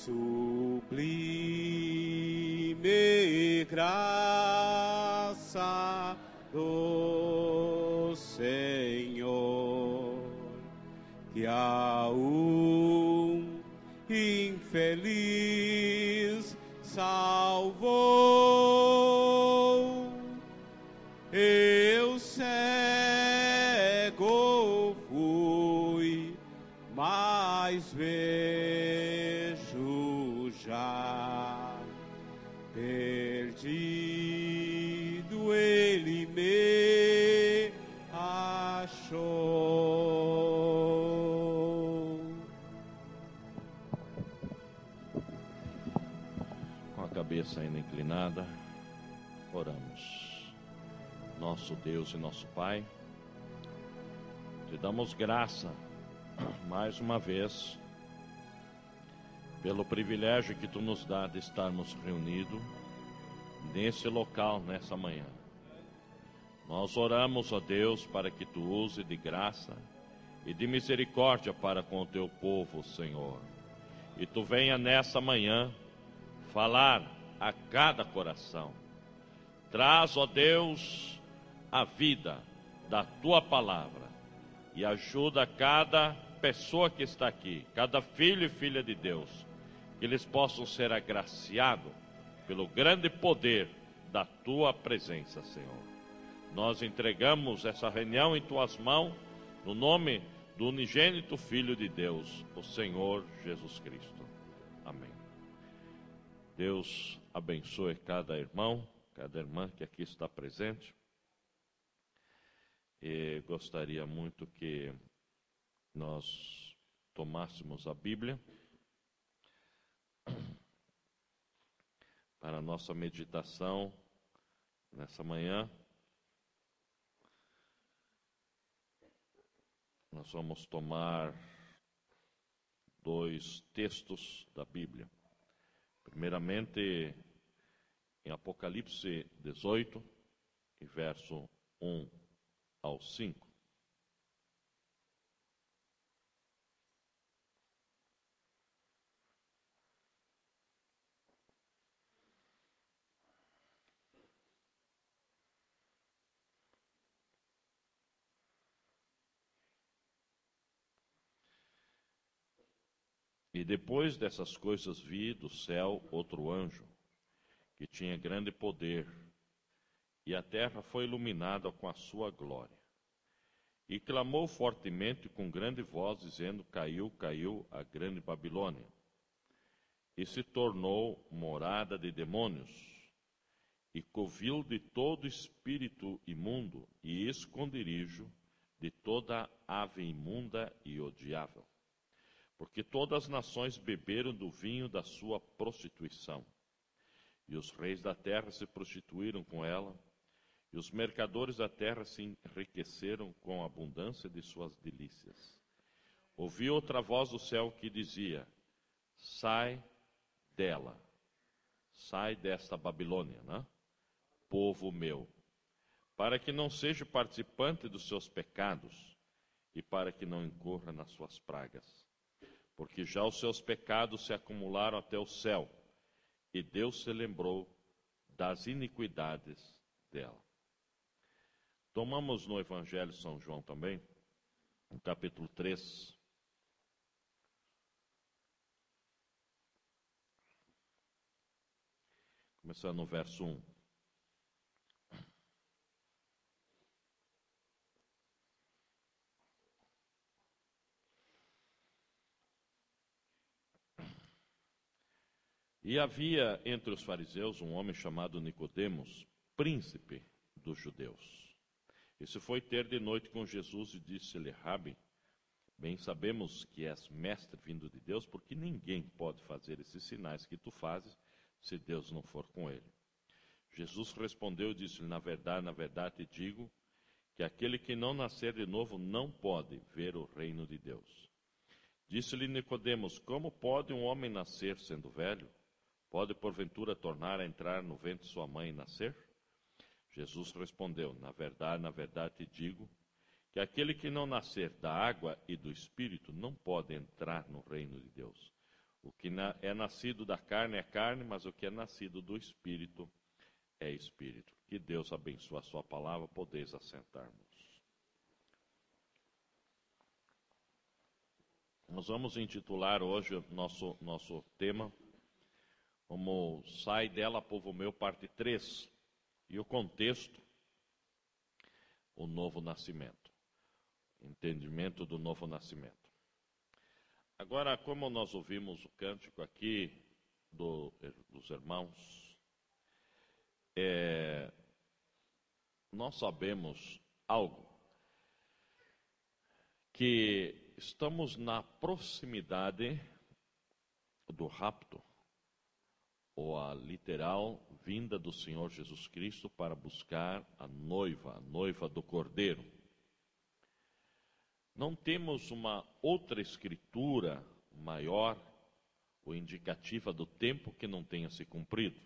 sublime graça do Senhor, que a um infeliz salvou. Eu cego fui, mas vejo já. Perdido ele me achou. Com a cabeça ainda inclinada, oramos. Nosso Deus e nosso Pai, te damos graça mais uma vez pelo privilégio que tu nos dá de estarmos reunidos nesse local, nessa manhã. Nós oramos, ó Deus, para que tu use de graça e de misericórdia para com o teu povo, Senhor. E tu venha nessa manhã falar a cada coração. Traz, ó Deus, a vida da tua palavra e ajuda cada pessoa que está aqui, cada filho e filha de Deus, que eles possam ser agraciados pelo grande poder da tua presença, Senhor. Nós entregamos essa reunião em tuas mãos, no nome do unigênito Filho de Deus, o Senhor Jesus Cristo. Amém. Deus abençoe cada irmão, cada irmã que aqui está presente. E gostaria muito que nós tomássemos a Bíblia para a nossa meditação nessa manhã. Nós vamos tomar dois textos da Bíblia. Primeiramente, em Apocalipse 18, e verso 1 ao 5. E depois dessas coisas vi do céu outro anjo, que tinha grande poder, e a terra foi iluminada com a sua glória. E clamou fortemente com grande voz, dizendo: Caiu, caiu a grande Babilônia, e se tornou morada de demônios, e covil de todo espírito imundo, e esconderijo de toda ave imunda e odiável. Porque todas as nações beberam do vinho da sua prostituição, e os reis da terra se prostituíram com ela, e os mercadores da terra se enriqueceram com a abundância de suas delícias. Ouvi outra voz do céu que dizia: Sai dela, sai desta Babilônia, né? Povo meu, para que não seja participante dos seus pecados, e para que não incorra nas suas pragas. Porque já os seus pecados se acumularam até o céu, e Deus se lembrou das iniquidades dela. Tomamos no Evangelho de São João também, no capítulo 3. Começando no verso 1. E havia entre os fariseus um homem chamado Nicodemos, príncipe dos judeus. Esse foi ter de noite com Jesus e disse-lhe: Rabi, bem sabemos que és mestre vindo de Deus, porque ninguém pode fazer esses sinais que tu fazes, se Deus não for com ele. Jesus respondeu e disse-lhe: na verdade te digo, que aquele que não nascer de novo não pode ver o reino de Deus. Disse-lhe Nicodemos: como pode um homem nascer sendo velho? Pode porventura tornar a entrar no ventre de sua mãe e nascer? Jesus respondeu: na verdade te digo, que aquele que não nascer da água e do Espírito não pode entrar no reino de Deus. O que é nascido da carne é carne, mas o que é nascido do Espírito é Espírito. Que Deus abençoe a sua palavra, podeis assentar-nos. Nós vamos intitular hoje nosso tema como Sai dela, povo meu, parte 3. E o contexto, o novo nascimento. Entendimento do novo nascimento. Agora, como nós ouvimos o cântico aqui dos irmãos, nós sabemos algo, que estamos na proximidade do rapto, ou a literal vinda do Senhor Jesus Cristo para buscar a noiva do Cordeiro. Não temos uma outra escritura maior ou indicativa do tempo que não tenha se cumprido.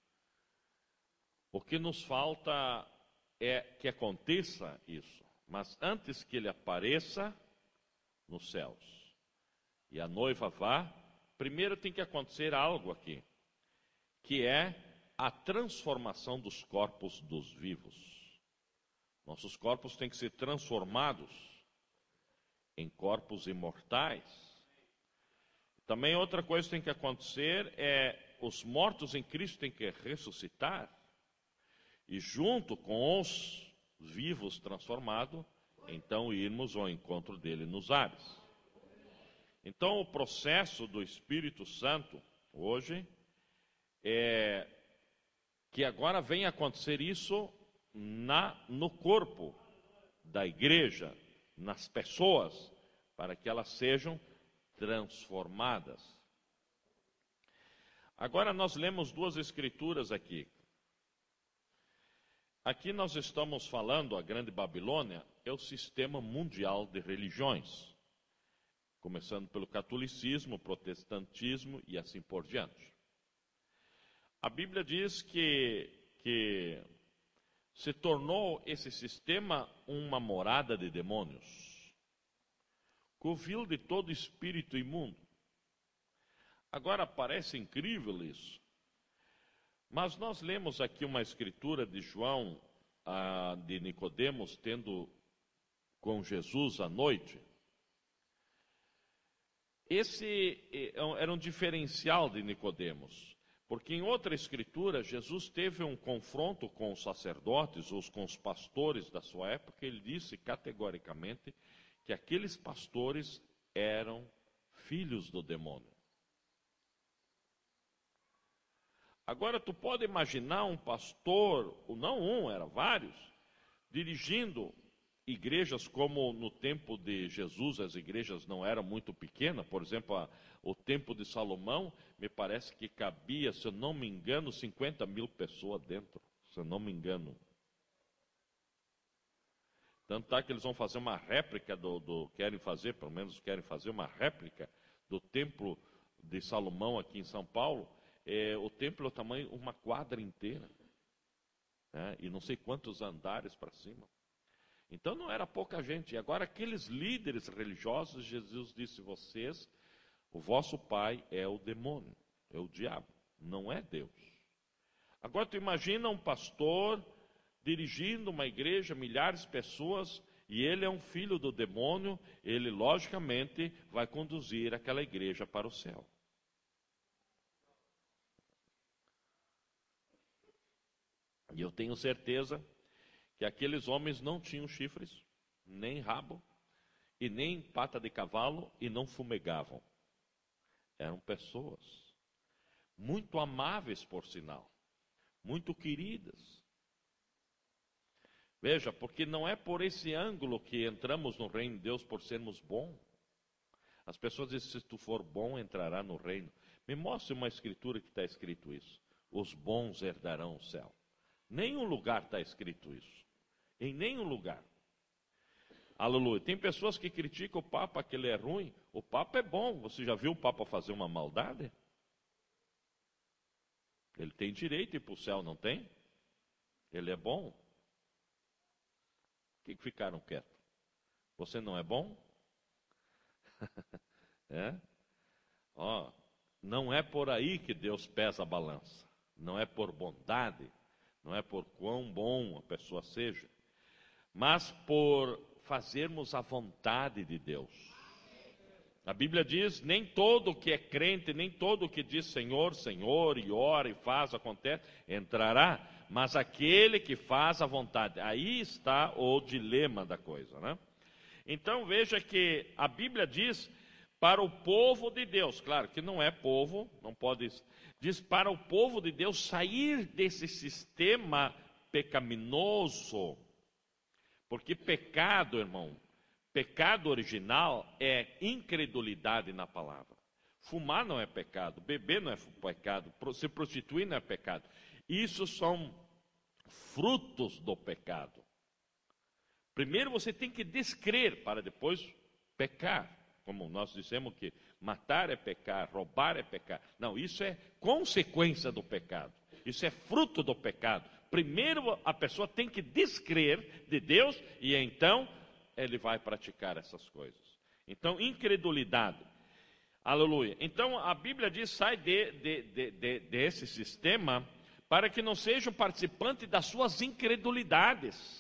O que nos falta é que aconteça isso, mas antes que ele apareça nos céus e a noiva vá, primeiro tem que acontecer algo aqui, que é a transformação dos corpos dos vivos. Nossos corpos têm que ser transformados em corpos imortais. Também outra coisa que tem que acontecer é os mortos em Cristo têm que ressuscitar e junto com os vivos transformados, então irmos ao encontro dele nos ares. Então o processo do Espírito Santo hoje é que agora vem acontecer isso no corpo da igreja, nas pessoas, para que elas sejam transformadas. Agora nós lemos duas escrituras aqui. Aqui nós estamos falando, a Grande Babilônia é o sistema mundial de religiões, começando pelo catolicismo, protestantismo e assim por diante. A Bíblia diz que se tornou esse sistema uma morada de demônios, covil de todo espírito imundo. Agora parece incrível isso, mas nós lemos aqui uma escritura de João, de Nicodemos, tendo com Jesus à noite. Esse era um diferencial de Nicodemos. Porque em outra escritura, Jesus teve um confronto com os sacerdotes, ou com os pastores da sua época, ele disse categoricamente que aqueles pastores eram filhos do demônio. Agora, tu pode imaginar um pastor, ou não um, eram vários, dirigindo igrejas como no tempo de Jesus, as igrejas não eram muito pequenas. Por exemplo, o templo de Salomão, me parece que cabia, se eu não me engano, 50.000 pessoas dentro, se eu não me engano. Tanto tá que eles vão fazer uma réplica querem fazer uma réplica do templo de Salomão aqui em São Paulo. O templo é o tamanho, uma quadra inteira, né? E não sei quantos andares para cima. Então não era pouca gente. E agora aqueles líderes religiosos, Jesus disse: vocês, o vosso pai é o demônio, é o diabo, não é Deus. Agora tu imagina um pastor dirigindo uma igreja, milhares de pessoas, e ele é um filho do demônio, ele logicamente vai conduzir aquela igreja para o céu. E eu tenho certeza que aqueles homens não tinham chifres, nem rabo, e nem pata de cavalo, e não fumegavam. Eram pessoas muito amáveis, por sinal, muito queridas. Veja, porque não é por esse ângulo que entramos no reino de Deus por sermos bons. As pessoas dizem: se tu for bom, entrará no reino. Me mostre uma escritura que está escrito isso. Os bons herdarão o céu. Nenhum lugar está escrito isso. Em nenhum lugar. Aleluia. Tem pessoas que criticam o Papa, que ele é ruim. O Papa é bom. Você já viu o Papa fazer uma maldade? Ele tem direito de ir para o céu, não tem? Ele é bom. Por que ficaram quietos? Você não é bom? É? Ó, não é por aí que Deus pesa a balança. Não é por bondade, não é por quão bom a pessoa seja, mas por fazermos a vontade de Deus. A Bíblia diz, nem todo que é crente, nem todo que diz Senhor, Senhor, e ora, e faz, acontece, entrará, mas aquele que faz a vontade. Aí está o dilema da coisa, né? Então veja que a Bíblia diz para o povo de Deus, claro que não é povo, não pode, diz para o povo de Deus sair desse sistema pecaminoso, porque pecado, irmão, pecado original é incredulidade na palavra. Fumar não é pecado, beber não é pecado, se prostituir não é pecado. Isso são frutos do pecado. Primeiro você tem que descrer para depois pecar. Como nós dissemos que matar é pecar, roubar é pecar. Não, isso é consequência do pecado. Isso é fruto do pecado. Primeiro a pessoa tem que descrer de Deus e então ele vai praticar essas coisas. Então, incredulidade. Aleluia. Então, a Bíblia diz, sai desse sistema para que não seja participante das suas incredulidades.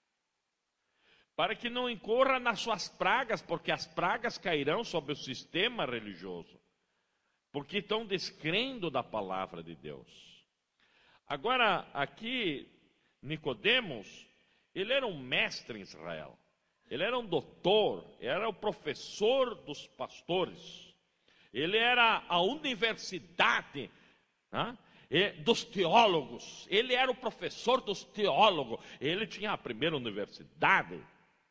Para que não incorra nas suas pragas, porque as pragas cairão sobre o sistema religioso. Porque estão descrendo da palavra de Deus. Agora, aqui, Nicodemos, ele era um mestre em Israel. Ele era um doutor, era o professor dos pastores. Ele era a universidade, né, dos teólogos. Ele era o professor dos teólogos. Ele tinha a primeira universidade,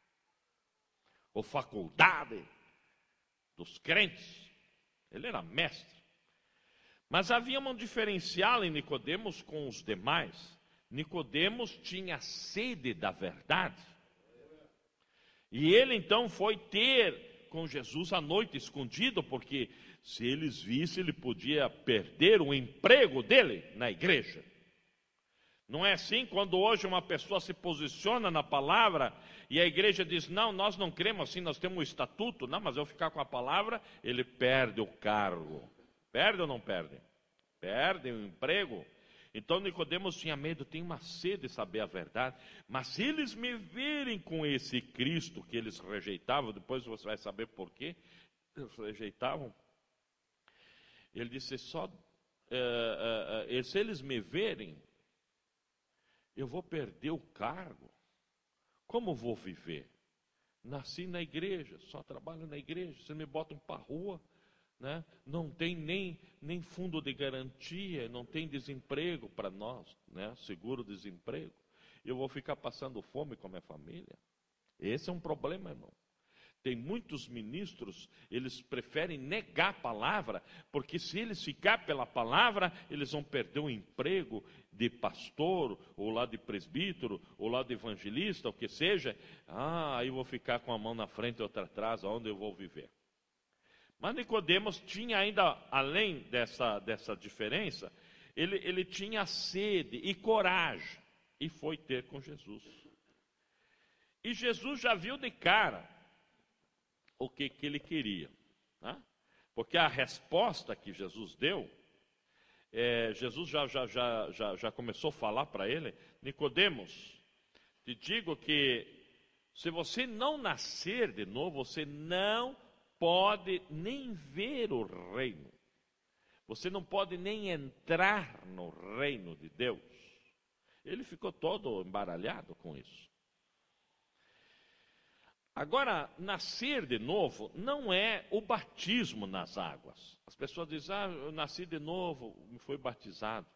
ou faculdade dos crentes. Ele era mestre. Mas havia um diferencial em Nicodemos com os demais. Nicodemos tinha sede da verdade. E ele então foi ter com Jesus à noite escondido, porque se eles vissem, ele podia perder o emprego dele na igreja. Não é assim quando hoje uma pessoa se posiciona na palavra e a igreja diz, não, nós não cremos assim, nós temos um estatuto, não, mas eu ficar com a palavra, ele perde o cargo. Perde ou não perde? Perde o emprego. Então Nicodemos tinha medo, tem uma sede de saber a verdade, mas se eles me verem com esse Cristo que eles rejeitavam, depois você vai saber por quê eles rejeitavam. Ele disse, se eles me verem, eu vou perder o cargo. Como vou viver? Nasci na igreja, só trabalho na igreja, vocês me botam para a rua, né? Não tem nem fundo de garantia, não tem desemprego para nós, né? Seguro-desemprego. Eu vou ficar passando fome com a minha família. Esse é um problema, irmão. Tem muitos ministros, eles preferem negar a palavra, porque se eles ficar pela palavra, eles vão perder o emprego de pastor, ou lá de presbítero, ou lá de evangelista, o que seja. Aí eu vou ficar com a mão na frente e outra atrás, aonde eu vou viver? Mas Nicodemos tinha ainda, além dessa diferença, ele tinha sede e coragem, e foi ter com Jesus. E Jesus já viu de cara o que ele queria, né? Porque a resposta que Jesus deu, Jesus já começou a falar para ele, Nicodemos, te digo que se você não nascer de novo, você não pode nem ver o reino. Você não pode nem entrar no reino de Deus. Ele ficou todo embaralhado com isso. Agora, nascer de novo não é o batismo nas águas. As pessoas dizem, eu nasci de novo, me fui batizado.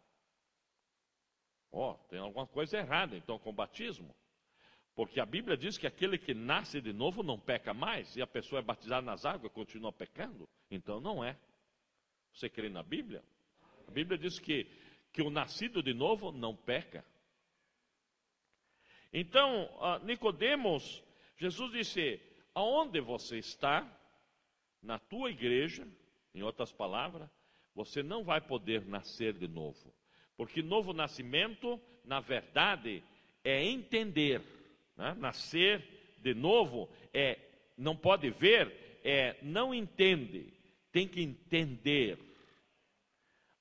Tem alguma coisa errada então com o batismo. Porque a Bíblia diz que aquele que nasce de novo não peca mais, e a pessoa é batizada nas águas e continua pecando. Então não é. Você crê na Bíblia? A Bíblia diz que o nascido de novo não peca. Então, Nicodemos, Jesus disse, aonde você está, na tua igreja, em outras palavras, você não vai poder nascer de novo. Porque novo nascimento, na verdade, é entender. Né? Nascer de novo não pode ver, não entende, tem que entender.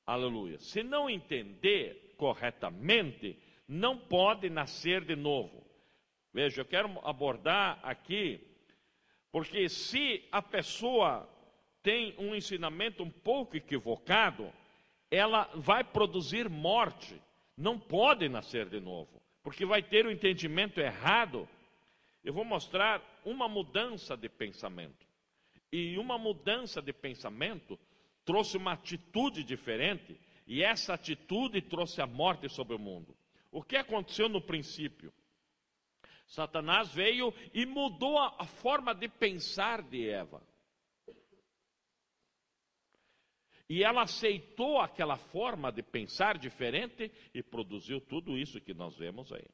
Aleluia. Se não entender corretamente, não pode nascer de novo. Veja, eu quero abordar aqui, porque se a pessoa tem um ensinamento um pouco equivocado, ela vai produzir morte. Não pode nascer de novo, porque vai ter o entendimento errado. Eu vou mostrar uma mudança de pensamento. E uma mudança de pensamento trouxe uma atitude diferente, e essa atitude trouxe a morte sobre o mundo. O que aconteceu no princípio? Satanás veio e mudou a forma de pensar de Eva. E ela aceitou aquela forma de pensar diferente e produziu tudo isso que nós vemos aí.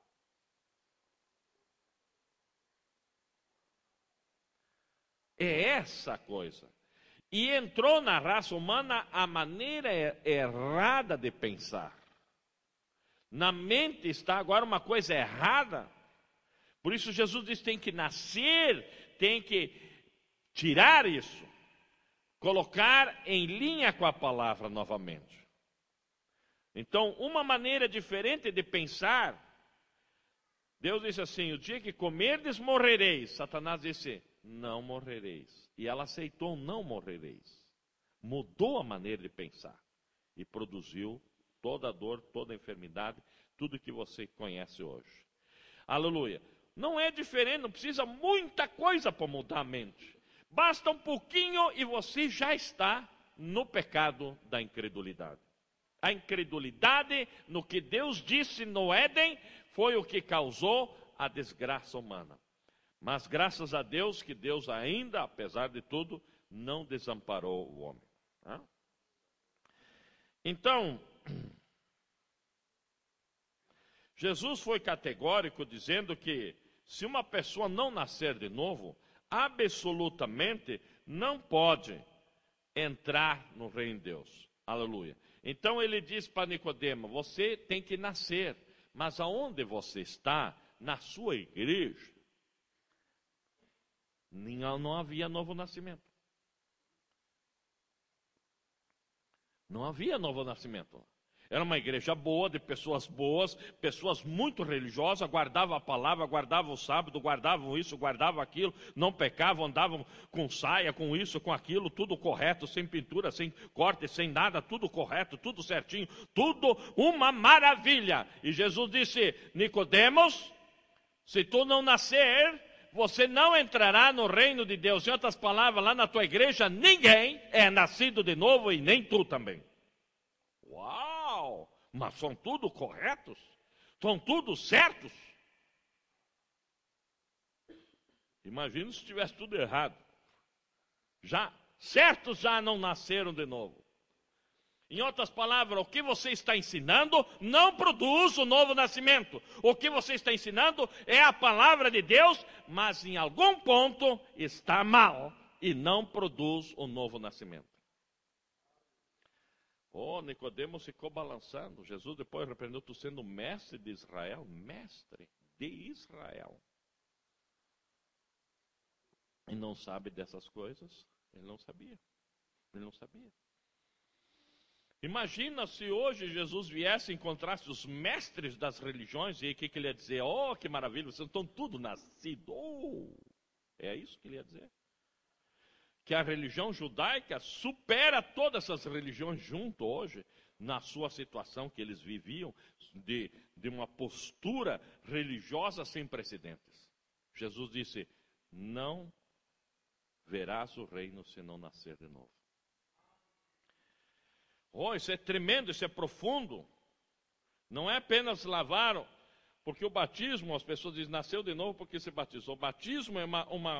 É essa coisa. E entrou na raça humana a maneira errada de pensar. Na mente está agora uma coisa errada. Por isso Jesus diz: tem que nascer, tem que tirar isso, colocar em linha com a palavra novamente. Então, uma maneira diferente de pensar, Deus disse assim: o dia que comerdes, morrereis. Satanás disse: não morrereis. E ela aceitou: não morrereis. Mudou a maneira de pensar e produziu toda a dor, toda a enfermidade, tudo que você conhece hoje. Aleluia. Não é diferente, não precisa muita coisa para mudar a mente. Basta um pouquinho e você já está no pecado da incredulidade. A incredulidade no que Deus disse no Éden foi o que causou a desgraça humana. Mas graças a Deus que Deus ainda, apesar de tudo, não desamparou o homem. Então, Jesus foi categórico dizendo que se uma pessoa não nascer de novo, absolutamente não pode entrar no reino de Deus. Aleluia. Então ele diz para Nicodemo: você tem que nascer, mas aonde você está, na sua igreja, não havia novo nascimento. Não havia novo nascimento. Era uma igreja boa, de pessoas boas, pessoas muito religiosas, guardavam a palavra, guardavam o sábado, guardavam isso, guardavam aquilo, não pecavam, andavam com saia, com isso, com aquilo, tudo correto, sem pintura, sem corte, sem nada, tudo correto, tudo certinho, tudo uma maravilha. E Jesus disse: Nicodemos, se tu não nascer, você não entrará no reino de Deus. Em outras palavras, lá na tua igreja, ninguém é nascido de novo e nem tu também. Uau! Mas são tudo corretos? São tudo certos? Imagina se tivesse tudo errado. Certos já não nasceram de novo. Em outras palavras, o que você está ensinando não produz o novo nascimento. O que você está ensinando é a palavra de Deus, mas em algum ponto está mal e não produz o novo nascimento. Nicodemos ficou balançando. Jesus depois repreendeu: tu sendo mestre de Israel, mestre de Israel, e não sabe dessas coisas? Ele não sabia. Ele não sabia. Imagina se hoje Jesus viesse e encontrasse os mestres das religiões, e aí o que ele ia dizer? Oh, que maravilha, vocês estão tudo nascidos. É isso que ele ia dizer. Que a religião judaica supera todas essas religiões junto hoje, na sua situação que eles viviam, de uma postura religiosa sem precedentes. Jesus disse: não verás o reino se não nascer de novo. Isso é tremendo, isso é profundo. Não é apenas lavar, porque o batismo, as pessoas dizem, nasceu de novo porque se batizou. O batismo é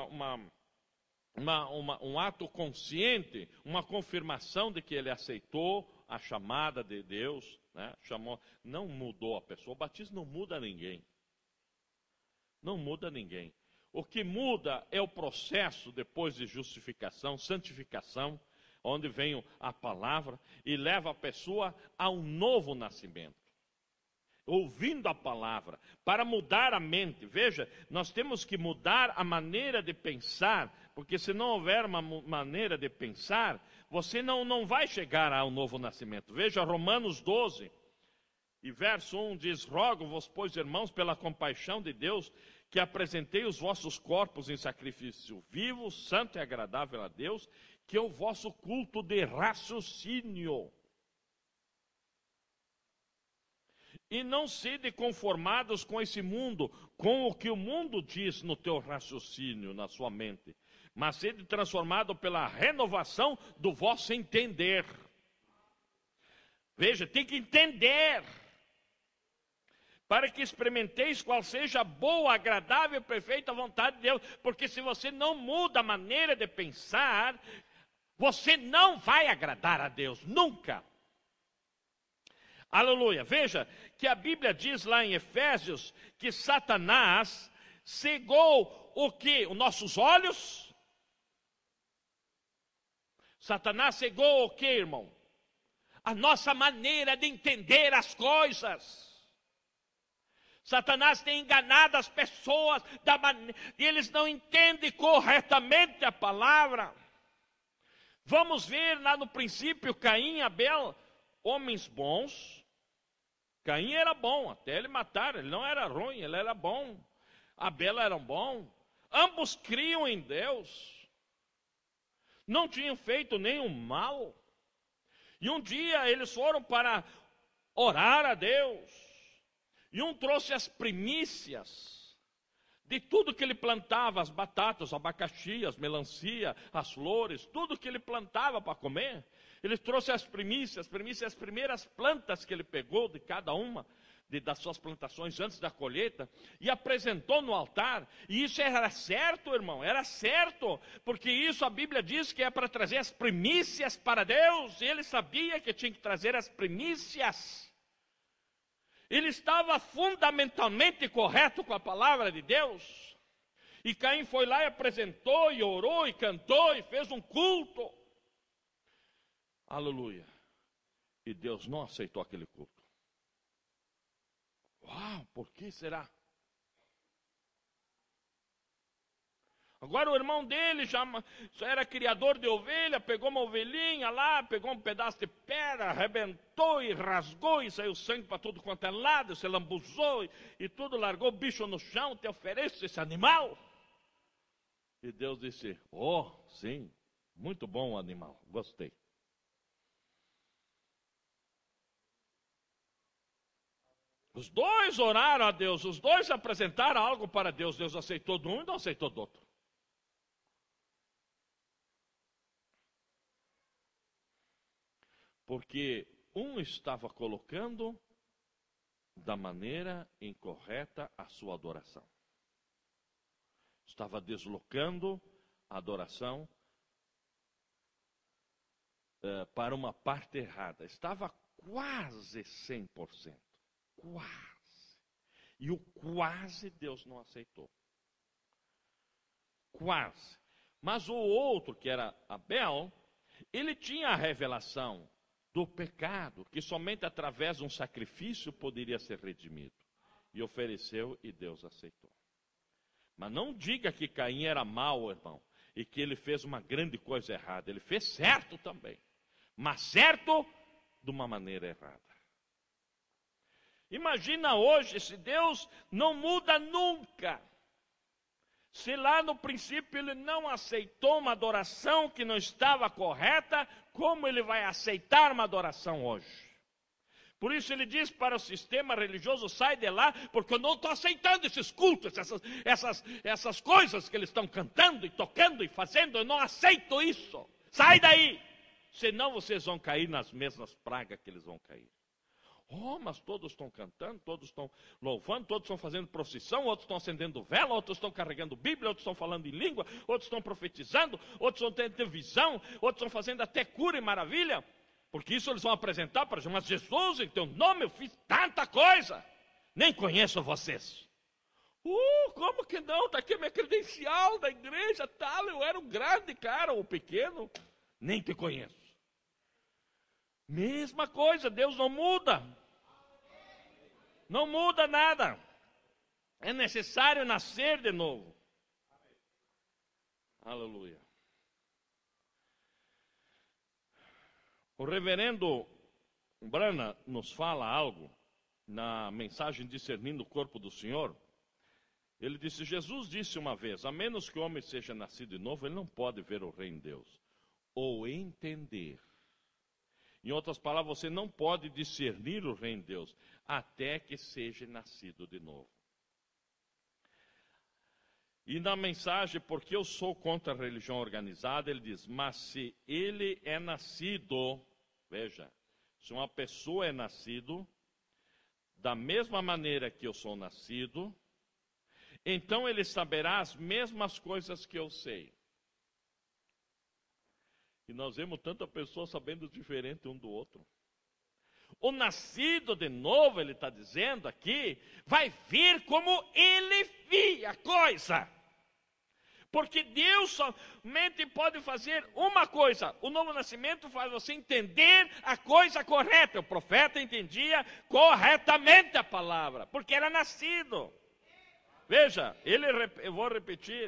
um ato consciente, uma confirmação de que ele aceitou a chamada de Deus, né? Não mudou a pessoa. O batismo não muda ninguém. Não muda ninguém. O que muda é o processo depois de justificação, santificação, onde vem a palavra e leva a pessoa a um novo nascimento. Ouvindo a palavra, para mudar a mente. Veja, nós temos que mudar a maneira de pensar, porque se não houver uma maneira de pensar, você não vai chegar ao novo nascimento. Veja Romanos 12, e verso 1 diz: rogo-vos, pois, irmãos, pela compaixão de Deus, que apresentei os vossos corpos em sacrifício vivo, santo e agradável a Deus, que é o vosso culto de raciocínio. E não sede conformados com esse mundo, com o que o mundo diz no teu raciocínio, na sua mente, mas sede transformado pela renovação do vosso entender. Veja, tem que entender, para que experimenteis qual seja a boa, agradável e perfeita vontade de Deus. Porque se você não muda a maneira de pensar, você não vai agradar a Deus, nunca. Aleluia. Veja que a Bíblia diz lá em Efésios que Satanás cegou o quê? Os nossos olhos. Satanás cegou o quê, irmão? A nossa maneira de entender as coisas. Satanás tem enganado as pessoas e eles não entendem corretamente a palavra. Vamos ver lá no princípio Caim e Abel, homens bons. Caim era bom, até ele matar, ele não era ruim, ele era bom. Abel era bom. Ambos criam em Deus. Não tinham feito nenhum mal. E um dia eles foram para orar a Deus. E um trouxe as primícias de tudo que ele plantava, as batatas, o abacaxi, as melancia, as flores, tudo que ele plantava para comer. Ele trouxe as primícias, as primeiras plantas que ele pegou de cada uma das suas plantações antes da colheita, e apresentou no altar. E isso era certo, irmão, era certo, porque isso a Bíblia diz que é para trazer as primícias para Deus, e ele sabia que tinha que trazer as primícias. Ele estava fundamentalmente correto com a palavra de Deus. E Caim foi lá e apresentou, e orou, e cantou, e fez um culto. Aleluia. E Deus não aceitou aquele culto. Uau, por que será? Agora o irmão dele já era criador de ovelha, pegou uma ovelhinha lá, pegou um pedaço de pedra, arrebentou e rasgou, e saiu sangue para tudo quanto é lado, se lambuzou e tudo, largou o bicho no chão, te ofereço esse animal. E Deus disse: oh, sim, muito bom o animal, gostei. Os dois oraram a Deus, os dois apresentaram algo para Deus. Deus aceitou de um e não aceitou do outro. Porque um estava colocando da maneira incorreta a sua adoração. Estava deslocando a adoração para uma parte errada. Estava quase 100%. Quase. E o quase Deus não aceitou. Quase. Mas o outro, que era Abel, ele tinha a revelação do pecado, que somente através de um sacrifício poderia ser redimido. E ofereceu, e Deus aceitou. Mas não diga que Caim era mau, irmão, e que ele fez uma grande coisa errada. Ele fez certo também, mas certo de uma maneira errada. Imagina hoje, se Deus não muda nunca, se lá no princípio ele não aceitou uma adoração que não estava correta, como ele vai aceitar uma adoração hoje? Por isso ele diz para o sistema religioso: sai de lá, porque eu não estou aceitando esses cultos, essas coisas que eles estão cantando e tocando e fazendo, eu não aceito isso. Sai daí, senão vocês vão cair nas mesmas pragas que eles vão cair. Oh, mas todos estão cantando, todos estão louvando, todos estão fazendo procissão, outros estão acendendo vela, outros estão carregando Bíblia, outros estão falando em língua, outros estão profetizando, outros estão tendo visão, outros estão fazendo até cura e maravilha, porque isso eles vão apresentar para Jesus. Mas Jesus, em teu nome eu fiz tanta coisa, nem conheço vocês. Como que não? Está aqui a minha credencial da igreja, tal, eu era um grande cara ou pequeno, nem te conheço. Mesma coisa, Deus não muda. Não muda nada. É necessário nascer de novo. Aleluia. O reverendo Branham nos fala algo na mensagem Discernindo o Corpo do Senhor. Ele disse, Jesus disse uma vez, a menos que o homem seja nascido de novo, ele não pode ver o reino de Deus, ou entender. Em outras palavras, você não pode discernir o reino de Deus, até que seja nascido de novo. E na mensagem, porque eu sou contra a religião organizada, ele diz, mas se ele é nascido, veja, se uma pessoa é nascido, da mesma maneira que eu sou nascido, então ele saberá as mesmas coisas que eu sei. E nós vemos tanta pessoa sabendo diferente um do outro. O nascido de novo, ele está dizendo aqui, vai vir como ele via a coisa. Porque Deus somente pode fazer uma coisa. O novo nascimento faz você entender a coisa correta. O profeta entendia corretamente a palavra, porque era nascido. Veja, eu vou repetir.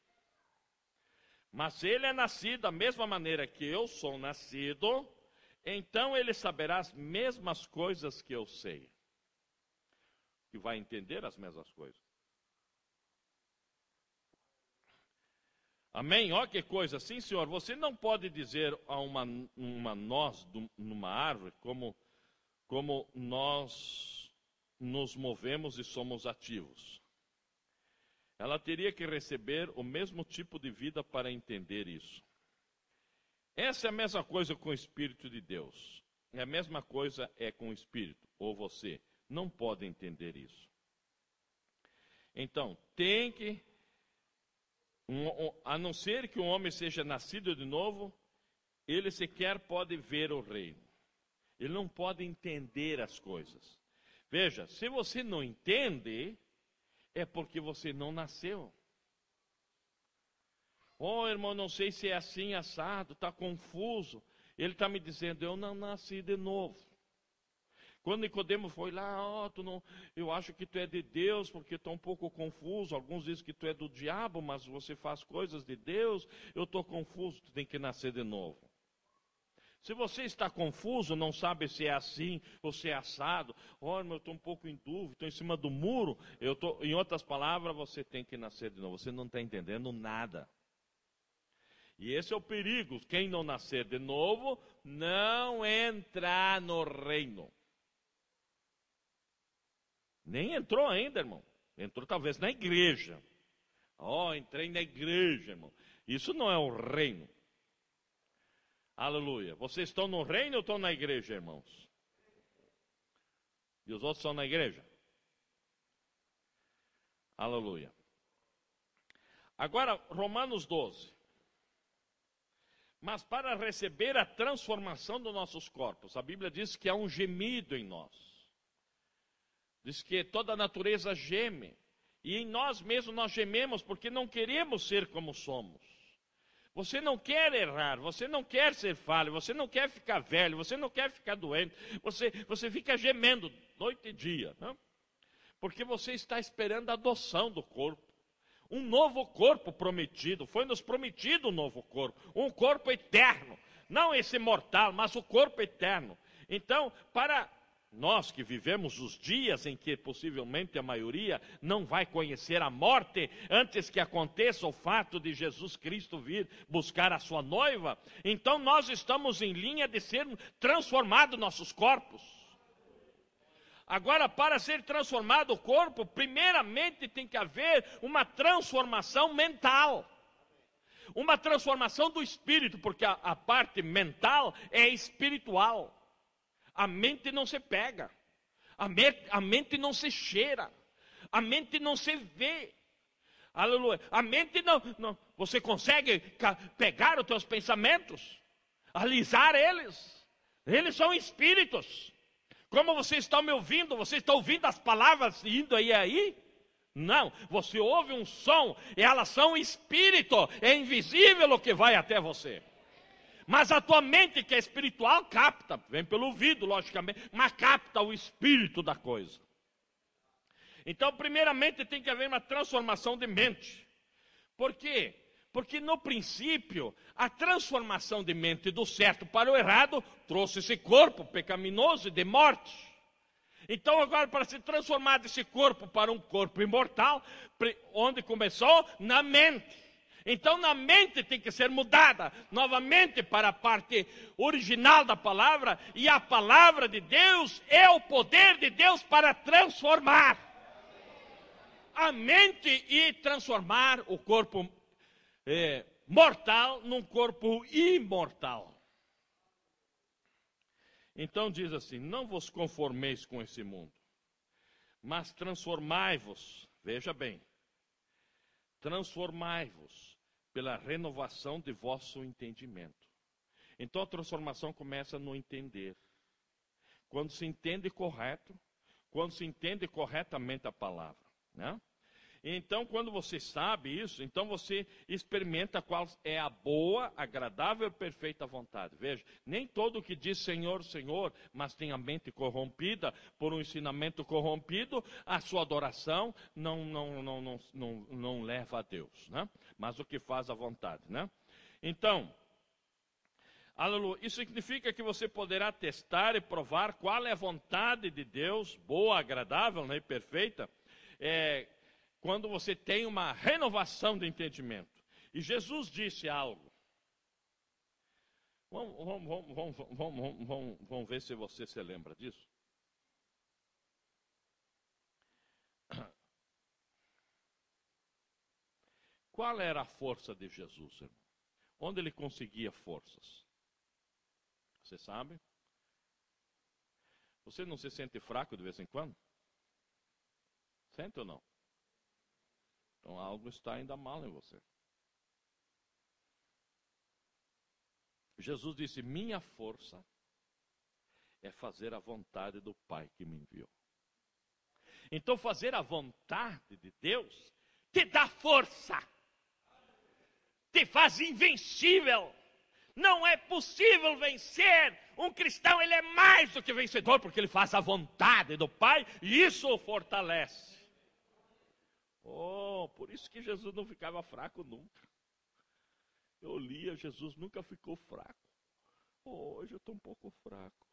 Mas se ele é nascido da mesma maneira que eu sou nascido, então ele saberá as mesmas coisas que eu sei. E vai entender as mesmas coisas. Amém? Olha que coisa. Sim, senhor, você não pode dizer a uma noz numa árvore como nós nos movemos e somos ativos. Ela teria que receber o mesmo tipo de vida para entender isso. Essa é a mesma coisa com o Espírito de Deus. É a mesma coisa com o Espírito, ou você. Não pode entender isso. Então, tem que, a não ser que um homem seja nascido de novo, ele sequer pode ver o reino. Ele não pode entender as coisas. Veja, se você não entende, é porque você não nasceu. Oh, irmão, não sei se é assim, assado, está confuso. Ele está me dizendo, eu não nasci de novo. Quando Nicodemo foi lá, eu acho que tu é de Deus, porque estou um pouco confuso. Alguns dizem que tu é do diabo, mas você faz coisas de Deus. Eu estou confuso, tu tem que nascer de novo. Se você está confuso, não sabe se é assim ou se é assado, eu estou um pouco em dúvida, estou em cima do muro, em outras palavras, você tem que nascer de novo. Você não está entendendo nada. E esse é o perigo. Quem não nascer de novo, não entra no reino. Nem entrou ainda, irmão. Entrou talvez na igreja. Entrei na igreja, irmão. Isso não é o reino. Aleluia. Vocês estão no reino ou estão na igreja, irmãos? E os outros estão na igreja? Aleluia. Agora, Romanos 12. Mas para receber a transformação dos nossos corpos, a Bíblia diz que há um gemido em nós. Diz que toda a natureza geme. E em nós mesmos nós gememos porque não queremos ser como somos. Você não quer errar, você não quer ser falho, você não quer ficar velho, você não quer ficar doente. Você fica gemendo noite e dia. Não? Porque você está esperando a adoção do corpo. Um novo corpo prometido. Foi nos prometido um novo corpo. Um corpo eterno. Não esse mortal, mas o corpo eterno. Então, para nós que vivemos os dias em que possivelmente a maioria não vai conhecer a morte antes que aconteça o fato de Jesus Cristo vir buscar a sua noiva, então nós estamos em linha de ser transformados nossos corpos. Agora, para ser transformado o corpo, primeiramente tem que haver uma transformação mental. Uma transformação do espírito, porque a parte mental é espiritual. A mente não se pega, a mente não se cheira, a mente não se vê. Aleluia. A mente não. Você consegue pegar os teus pensamentos, alisar eles. Eles são espíritos. Como você está me ouvindo? Você está ouvindo as palavras indo aí? Não, você ouve um som e elas são espírito. É invisível o que vai até você. Mas a tua mente, que é espiritual, capta. Vem pelo ouvido, logicamente, mas capta o espírito da coisa. Então, primeiramente, tem que haver uma transformação de mente. Por quê? Porque no princípio, a transformação de mente do certo para o errado trouxe esse corpo pecaminoso e de morte. Então agora, para se transformar desse corpo para um corpo imortal, onde começou? Na mente. Então na mente tem que ser mudada novamente para a parte original da palavra, e a palavra de Deus é o poder de Deus para transformar a mente e transformar o corpo mortal num corpo imortal. Então diz assim: não vos conformeis com esse mundo, mas transformai-vos, veja bem, transformai-vos pela renovação de vosso entendimento. Então a transformação começa no entender. Quando se entende correto, quando se entende corretamente a palavra, né? Então, quando você sabe isso, então você experimenta qual é a boa, agradável e perfeita vontade. Veja, nem todo que diz Senhor, Senhor, mas tem a mente corrompida por um ensinamento corrompido, a sua adoração não leva a Deus, né? Mas o que faz a vontade, né? Então, aleluia, isso significa que você poderá testar e provar qual é a vontade de Deus, boa, agradável, né, e perfeita, quando você tem uma renovação de entendimento. E Jesus disse algo. Vamos ver se você se lembra disso. Qual era a força de Jesus, irmão? Onde ele conseguia forças? Você sabe? Você não se sente fraco de vez em quando? Sente ou não? Então algo está ainda mal em você. Jesus disse: minha força é fazer a vontade do Pai que me enviou. Então fazer a vontade de Deus te dá força, te faz invencível. Não é possível vencer. Um cristão, ele é mais do que vencedor, porque ele faz a vontade do Pai, e isso o fortalece. Oh, por isso que Jesus não ficava fraco nunca. Eu lia, Jesus nunca ficou fraco. Oh, hoje eu estou um pouco fraco.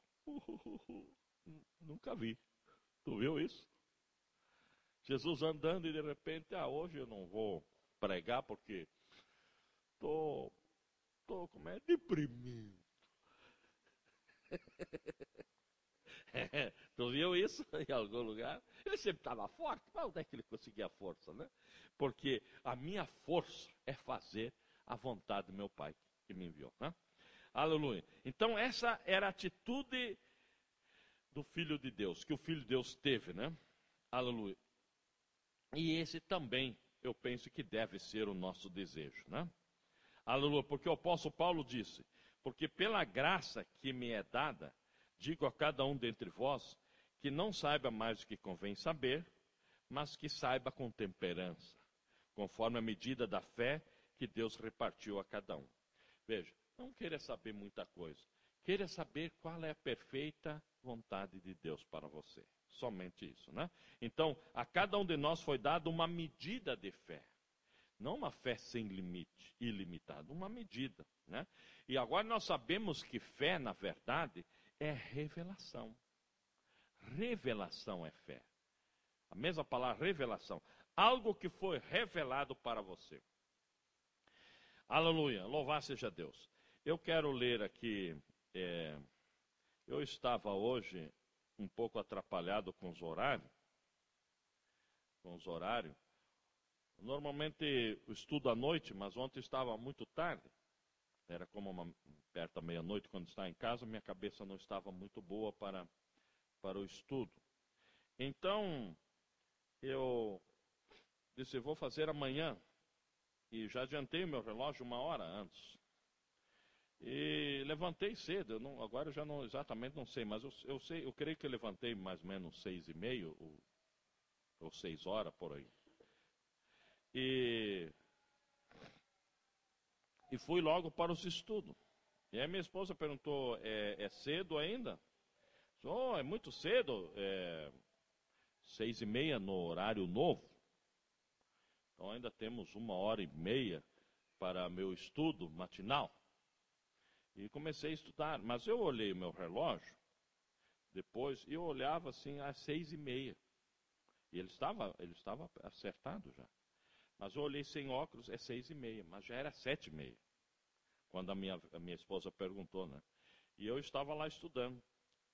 Nunca vi. Tu viu isso? Jesus andando e de repente, hoje eu não vou pregar porque estou como é, deprimido. Tu viu isso em algum lugar? Ele sempre estava forte, mas onde é que ele conseguia a força, né? Porque a minha força é fazer a vontade do meu Pai que me enviou, né? Aleluia. Então essa era a atitude do Filho de Deus, que o Filho de Deus teve, né? Aleluia. E esse também, eu penso que deve ser o nosso desejo, né? Aleluia, porque o apóstolo Paulo disse: porque pela graça que me é dada, digo a cada um dentre vós, que não saiba mais o que convém saber, mas que saiba com temperança, conforme a medida da fé que Deus repartiu a cada um. Veja, não queira saber muita coisa, queira saber qual é a perfeita vontade de Deus para você. Somente isso, né? Então, a cada um de nós foi dada uma medida de fé. Não uma fé sem limite, ilimitada, uma medida, né? E agora nós sabemos que fé, na verdade, é revelação. Revelação é fé. A mesma palavra, revelação. Algo que foi revelado para você. Aleluia, louvado seja Deus. Eu quero ler aqui, eu estava hoje um pouco atrapalhado com os horários. Normalmente eu estudo à noite, mas ontem estava muito tarde. Era como perto da meia-noite, quando está em casa, minha cabeça não estava muito boa para o estudo. Então, eu disse, vou fazer amanhã. E já adiantei o meu relógio 1 hora antes. E levantei cedo, agora eu já não exatamente não sei, mas eu creio que eu levantei mais ou menos 6h30 ou 6 horas por aí. E fui logo para os estudos. E aí minha esposa perguntou, é cedo ainda? Oh, é muito cedo, 6h30 no horário novo. Então ainda temos 1h30 para meu estudo matinal. E comecei a estudar, mas eu olhei o meu relógio, depois, e eu olhava assim às 6h30. E ele estava acertado já. Mas eu olhei sem óculos, é 6h30, mas já era 7h30. Quando a minha esposa perguntou, né? E eu estava lá estudando.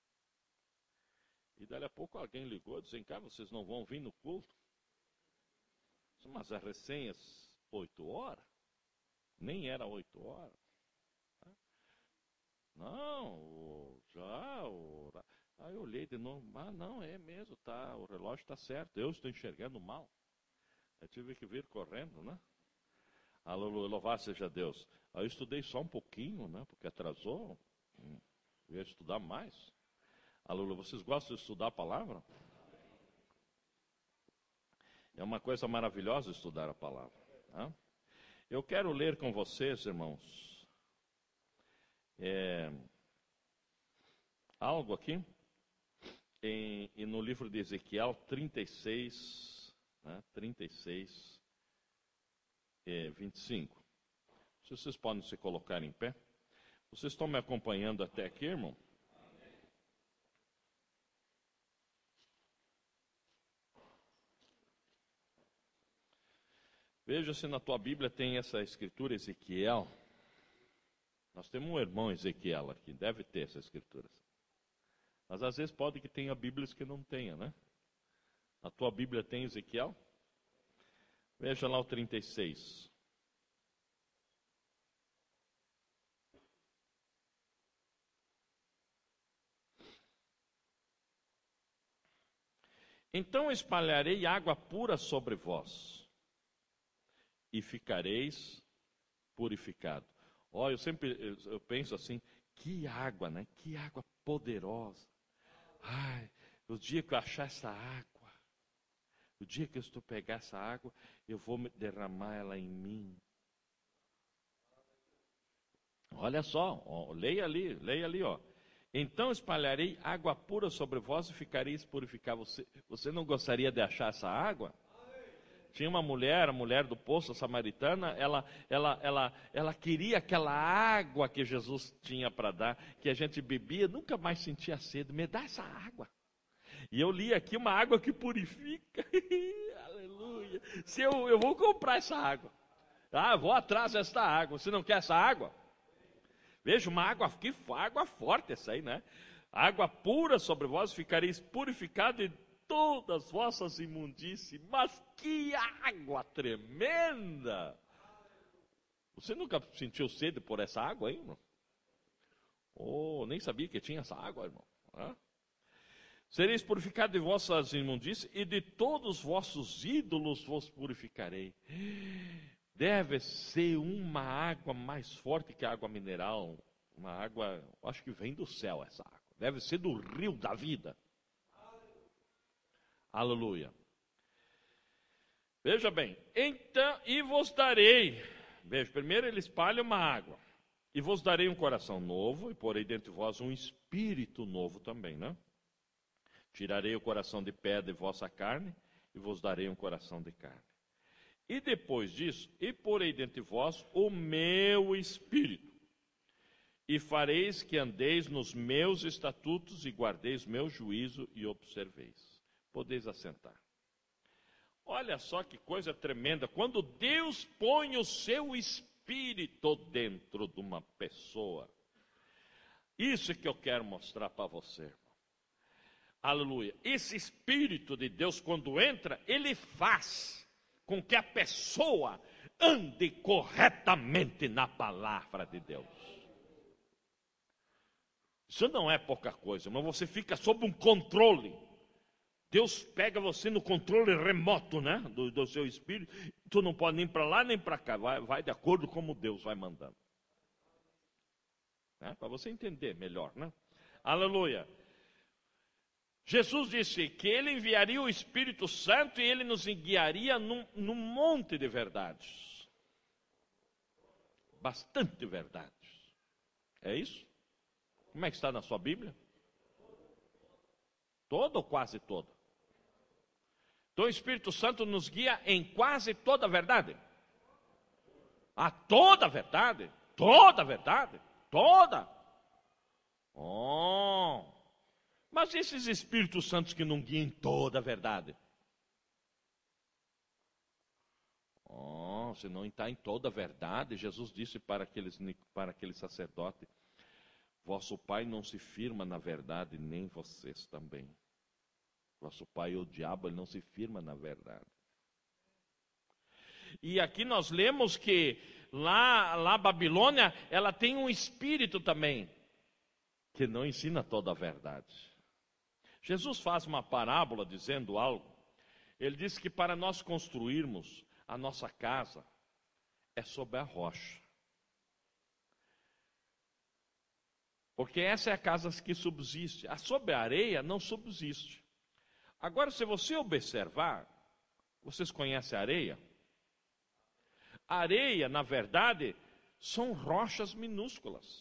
E daí a pouco alguém ligou, dizendo, cara, vocês não vão vir no culto? Mas é recém às 8 horas? Nem era 8 horas. Não, já... Aí eu olhei de novo, não, é mesmo, tá, o relógio está certo, eu estou enxergando mal. Eu tive que vir correndo, né? Aleluia, louvado seja Deus. Aí eu estudei só um pouquinho, né? Porque atrasou, eu ia estudar mais. Aleluia, vocês gostam de estudar a palavra? É uma coisa maravilhosa estudar a palavra. Né? Eu quero ler com vocês, irmãos, algo aqui, e no livro de Ezequiel 36, né, 36, 25. Se vocês podem se colocar em pé. Vocês estão me acompanhando até aqui, irmão? Veja se na tua Bíblia tem essa escritura Ezequiel. Nós temos um irmão Ezequiel aqui, deve ter essa escritura. Mas às vezes pode que tenha Bíblias que não tenha, né? A tua Bíblia tem Ezequiel? Veja lá o 36. Então espalharei água pura sobre vós, e ficareis purificados. Ó, eu penso assim, que água, né? Que água poderosa. Ai, o dia que eu achar essa água, o dia que eu estou pegar essa água, eu vou derramar ela em mim. Olha só, ó, leia ali, ó. Então espalharei água pura sobre vós e ficareis purificados. Você não gostaria de achar essa água? Tinha uma mulher, a mulher do poço, a samaritana, ela queria aquela água que Jesus tinha para dar, que a gente bebia, nunca mais sentia sede. Me dá essa água. E eu li aqui uma água que purifica. Aleluia. Se eu vou comprar essa água. Eu vou atrás dessa água. Você não quer essa água? Veja, uma água, que água forte essa aí, né? Água pura sobre vós, ficareis purificados de todas as vossas imundícies. Mas que água tremenda! Você nunca sentiu sede por essa água, hein, irmão? Oh, nem sabia que tinha essa água, irmão. Sereis purificados de vossas imundícies, e de todos os vossos ídolos vos purificarei. Deve ser uma água mais forte que a água mineral. Uma água, acho que vem do céu essa água. Deve ser do rio da vida. Aleluia. Veja bem, então, e vos darei. Veja, primeiro ele espalha uma água. E vos darei um coração novo, e porei dentro de vós um espírito novo também, né? Tirarei o coração de pedra de vossa carne, e vos darei um coração de carne. E depois disso, e porei dentro de vós o meu espírito, e fareis que andeis nos meus estatutos, e guardeis meu juízo, e observeis. Podeis assentar. Olha só que coisa tremenda, quando Deus põe o seu espírito dentro de uma pessoa. Isso que eu quero mostrar para você, irmão. Aleluia. Esse espírito de Deus, quando entra, ele faz com que a pessoa ande corretamente na palavra de Deus. Isso não é pouca coisa, mas você fica sob um controle. Deus pega você no controle remoto, né, do seu espírito. Tu não pode nem para lá nem para cá, vai de acordo com como Deus vai mandando. Né? Para você entender melhor, né? Aleluia. Jesus disse que ele enviaria o Espírito Santo e ele nos guiaria num monte de verdades. Bastante verdades. É isso? Como é que está na sua Bíblia? Toda ou quase toda? Então o Espírito Santo nos guia em quase toda a verdade. A toda a verdade? Toda a verdade? Toda. Oh, mas esses Espíritos Santos que não guiam toda a verdade? Oh, se não está em toda a verdade, Jesus disse para aquele sacerdote: vosso pai não se firma na verdade, nem vocês também. Vosso pai, o diabo, ele não se firma na verdade. E aqui nós lemos que lá Babilônia, ela tem um espírito também, que não ensina toda a verdade. Jesus faz uma parábola dizendo algo. Ele diz que para nós construirmos a nossa casa, é sobre a rocha. Porque essa é a casa que subsiste. A sobre a areia não subsiste. Agora, se você observar, vocês conhecem a areia? A areia, na verdade, são rochas minúsculas.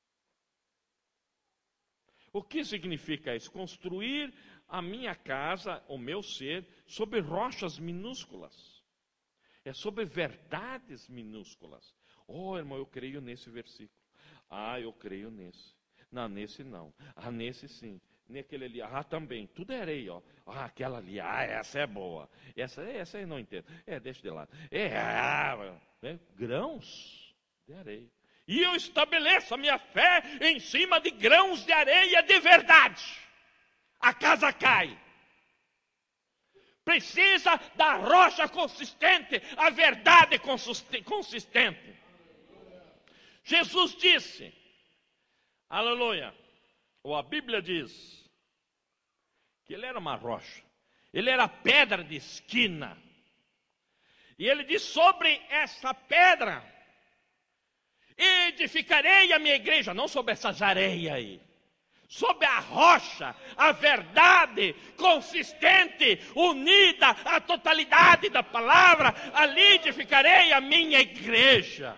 O que significa isso? Construir a minha casa, o meu ser, sobre rochas minúsculas. É sobre verdades minúsculas. Oh, irmão, eu creio nesse versículo. Ah, eu creio nesse. Não, nesse não. Ah, nesse sim. Naquele ali, ah, também. Tudo é areia, ó. Ah, aquela ali, ah, essa é boa. Essa eu não entendo. Deixa de lado. Grãos de areia. E eu estabeleço a minha fé em cima de grãos de areia de verdade. A casa cai. Precisa da rocha consistente, a verdade consistente. Jesus disse, aleluia, ou a Bíblia diz, que ele era uma rocha, ele era pedra de esquina. E ele diz, sobre essa pedra edificarei a minha igreja, não sobre essas areias aí. Sobre a rocha, a verdade consistente, unida à totalidade da palavra, ali edificarei a minha igreja.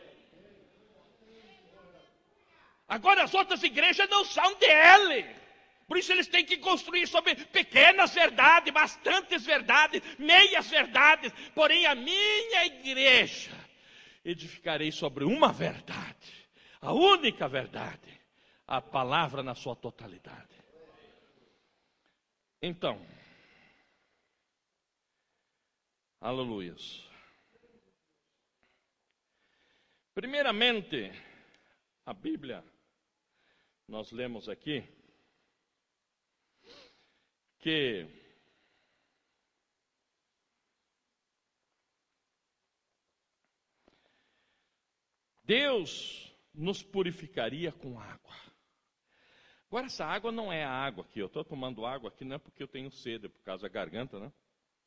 Agora as outras igrejas não são dele. Por isso eles têm que construir sobre pequenas verdades, bastantes verdades, meias verdades. Porém a minha igreja edificarei sobre uma verdade, a única verdade. A palavra na sua totalidade. Então, aleluias. Primeiramente, a Bíblia, nós lemos aqui, que Deus nos purificaria com água. Agora, essa água não é a água aqui. Eu estou tomando água aqui não é porque eu tenho sede, é por causa da garganta, né?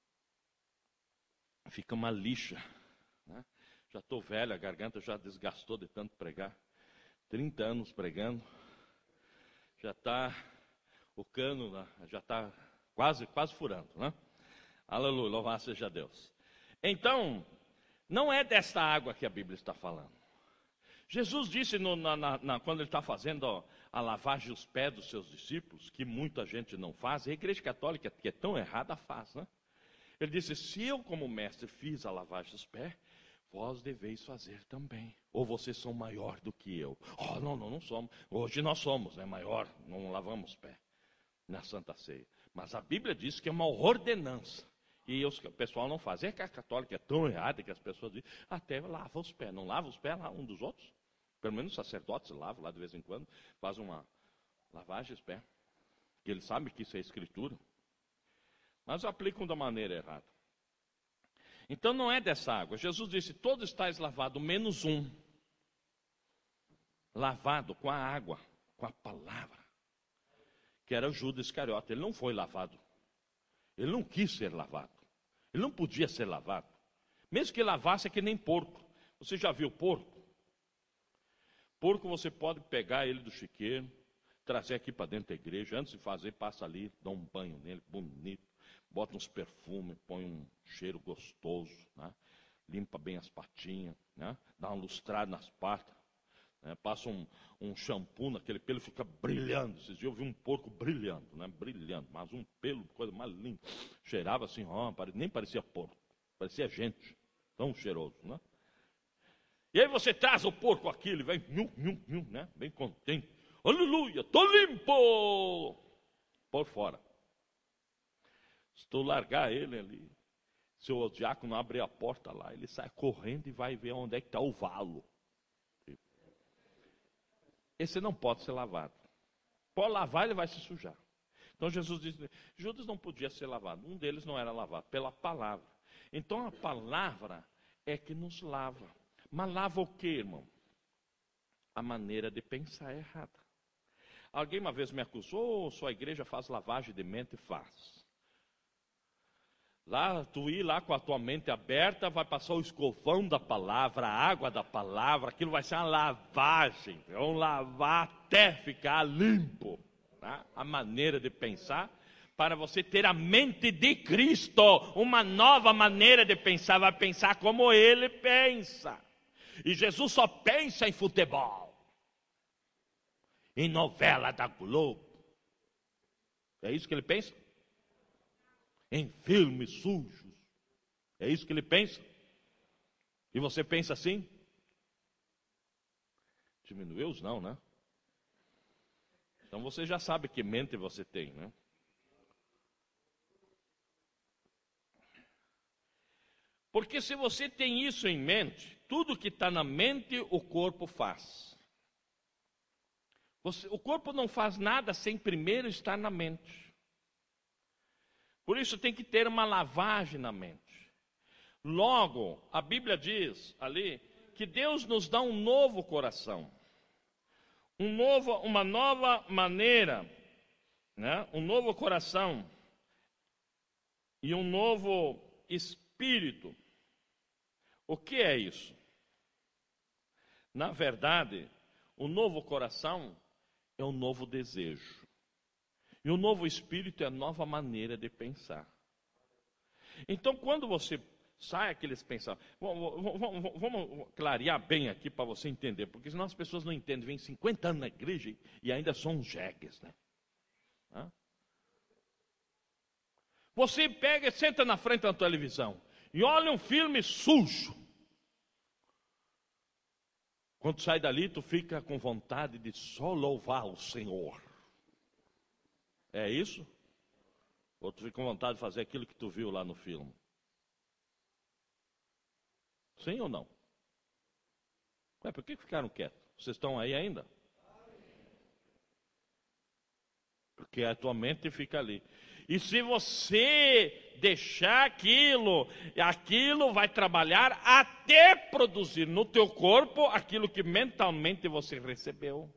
Fica uma lixa, né? Já estou velho, a garganta já desgastou de tanto pregar. 30 anos pregando. Já está, o cano já está quase quase furando, né? Aleluia, louvado seja Deus. Então, não é dessa água que a Bíblia está falando. Jesus disse quando ele está fazendo a lavagem dos pés dos seus discípulos, que muita gente não faz, a igreja católica, que é tão errada, faz, né? Ele disse, se eu como mestre fiz a lavagem dos pés, vós deveis fazer também. Ou vocês são maior do que eu. Oh, não somos. Hoje nós somos, né, maior, não lavamos pé na Santa Ceia. Mas a Bíblia diz que é uma ordenança. E o pessoal não faz. É que a católica é tão errada que as pessoas dizem, até lava os pés. Não lava os pés lá um dos outros? Pelo menos os sacerdotes lavam lá de vez em quando. Faz uma lavagem dos pés. Que eles sabem que isso é escritura. Mas aplicam da maneira errada. Então não é dessa água. Jesus disse, todos estáis lavados, menos um. Lavado com a água, com a palavra. Que era o Judas Iscariote. Ele não foi lavado. Ele não quis ser lavado. Ele não podia ser lavado. Mesmo que lavasse é que nem porco. Você já viu porco? Porco você pode pegar ele do chiqueiro, trazer aqui para dentro da igreja. Antes de fazer, passa ali, dá um banho nele, bonito. Bota uns perfumes, põe um cheiro gostoso, né? Limpa bem as patinhas, né? Dá uma lustrada nas patas, né? Passa um shampoo naquele pelo, fica brilhando. Esses dias eu vi um porco brilhando, né? Brilhando, mas um pelo, coisa mais linda. Cheirava assim, nem parecia porco, parecia gente, tão cheiroso, né? E aí você traz o porco aqui, ele vem, né? Bem contente. Aleluia, estou limpo! Por fora. Se tu largar ele ali, se o diácono abrir a porta lá, ele sai correndo e vai ver onde é que está o valo. Esse não pode ser lavado. Pode lavar, ele vai se sujar. Então Jesus diz, Judas não podia ser lavado. Um deles não era lavado, pela palavra. Então a palavra é que nos lava. Mas lava o que, irmão? A maneira de pensar errada. Alguém uma vez me acusou, sua igreja faz lavagem de mente? Faz. Lá, tu ir lá com a tua mente aberta, vai passar o escovão da palavra, a água da palavra, aquilo vai ser uma lavagem, vão lavar até ficar limpo, tá? A maneira de pensar, para você ter a mente de Cristo, uma nova maneira de pensar, vai pensar como Ele pensa. E Jesus só pensa em futebol, em novela da Globo. É isso que Ele pensa? Em filmes sujos. É isso que ele pensa? E você pensa assim? Diminuiu os não, né? Então você já sabe que mente você tem, né? Porque se você tem isso em mente, tudo que está na mente, o corpo faz. O corpo não faz nada sem primeiro estar na mente. Por isso tem que ter uma lavagem na mente. Logo, a Bíblia diz ali que Deus nos dá um novo coração. Uma nova maneira, né? Um novo coração e um novo espírito. O que é isso? Na verdade, o novo coração é um novo desejo. E o novo espírito é a nova maneira de pensar. Então, quando você sai aqueles pensamentos, vamos clarear bem aqui para você entender, porque senão as pessoas não entendem. Vem 50 anos na igreja e ainda são uns jegues, né? Você pega e senta na frente da televisão e olha um filme sujo. Quando sai dali, tu fica com vontade de só louvar o Senhor. É isso? Ou tu fica com vontade de fazer aquilo que tu viu lá no filme? Sim ou não? Por que ficaram quietos? Vocês estão aí ainda? Porque a tua mente fica ali. E se você deixar aquilo vai trabalhar até produzir no teu corpo aquilo que mentalmente você recebeu.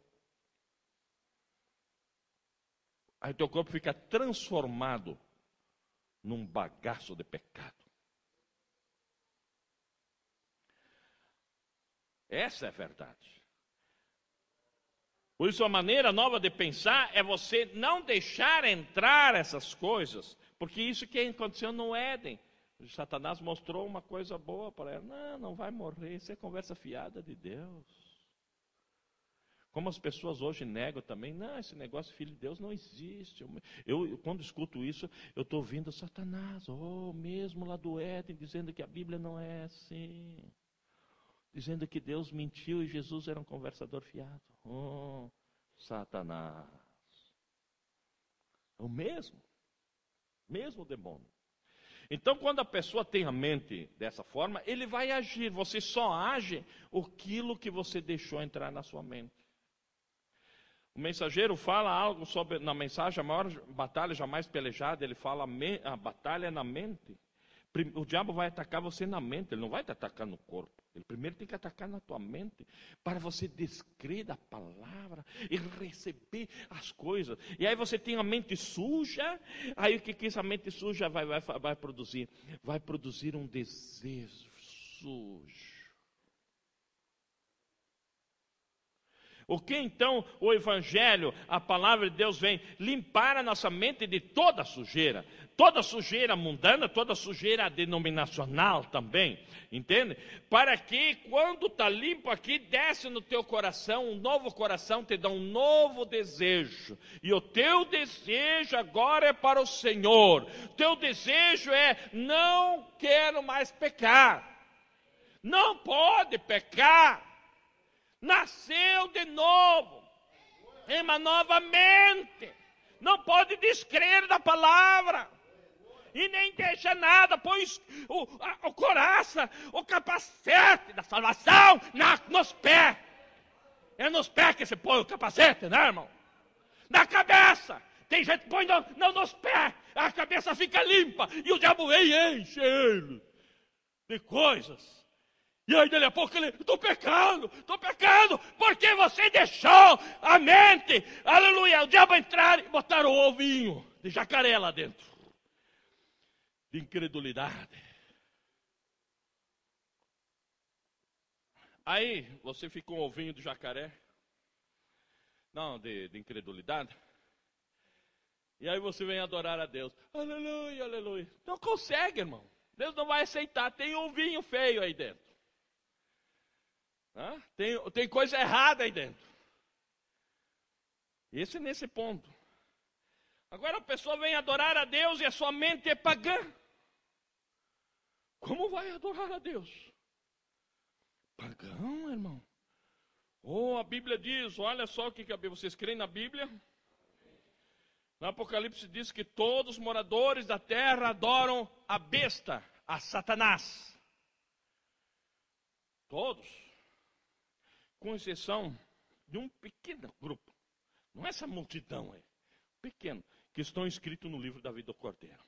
Aí teu corpo fica transformado num bagaço de pecado. Essa é a verdade. Por isso a maneira nova de pensar é você não deixar entrar essas coisas, porque isso que aconteceu no Éden. Satanás mostrou uma coisa boa para ela. Não vai morrer, isso é conversa fiada de Deus. Como as pessoas hoje negam também, esse negócio filho de Deus não existe. Eu quando escuto isso, eu estou ouvindo Satanás, mesmo lá do Éden, dizendo que a Bíblia não é assim. Dizendo que Deus mentiu e Jesus era um conversador fiado. Satanás. É o mesmo demônio. Então, quando a pessoa tem a mente dessa forma, ele vai agir. Você só age aquilo que você deixou entrar na sua mente. O mensageiro fala algo sobre, na mensagem, a maior batalha jamais pelejada, ele fala a batalha é na mente. O diabo vai atacar você na mente, ele não vai te atacar no corpo. Ele primeiro tem que atacar na tua mente, para você descrer da palavra e receber as coisas. E aí você tem a mente suja, aí o que essa mente suja vai produzir? Vai produzir um desejo sujo. O que então o Evangelho, a palavra de Deus vem limpar a nossa mente de toda sujeira mundana, toda sujeira denominacional também, entende? Para que quando está limpo aqui, desce no teu coração, um novo coração te dá um novo desejo, e o teu desejo agora é para o Senhor, teu desejo é, não quero mais pecar, Não pode pecar. Nasceu de novo, em uma nova mente. Não pode descrer da palavra. E nem deixa nada, pois o coraça, o capacete da salvação nos pés. É nos pés que se põe o capacete, né, irmão? Na cabeça. Tem gente que põe nos pés, a cabeça fica limpa, e o diabo vem e enche ele de coisas. E aí, dali a pouco, ele, estou pecando, porque você deixou a mente, aleluia, o diabo entrar e botar o ovinho de jacaré lá dentro. De incredulidade. Aí, você ficou um ovinho de jacaré. Não, de incredulidade. E aí você vem adorar a Deus. Aleluia, aleluia. Não consegue, irmão. Deus não vai aceitar. Tem um vinho feio aí dentro. Tem coisa errada aí dentro. Esse é nesse ponto. Agora a pessoa vem adorar a Deus e a sua mente é pagã. Como vai adorar a Deus? Pagão, irmão. A Bíblia diz, olha só o que a Bíblia, vocês creem na Bíblia? No Apocalipse diz que todos os moradores da terra adoram a besta, a Satanás. Todos. Com exceção de um pequeno grupo. Não é essa multidão aí. Pequeno. Que estão inscritos no livro da vida do Cordeiro.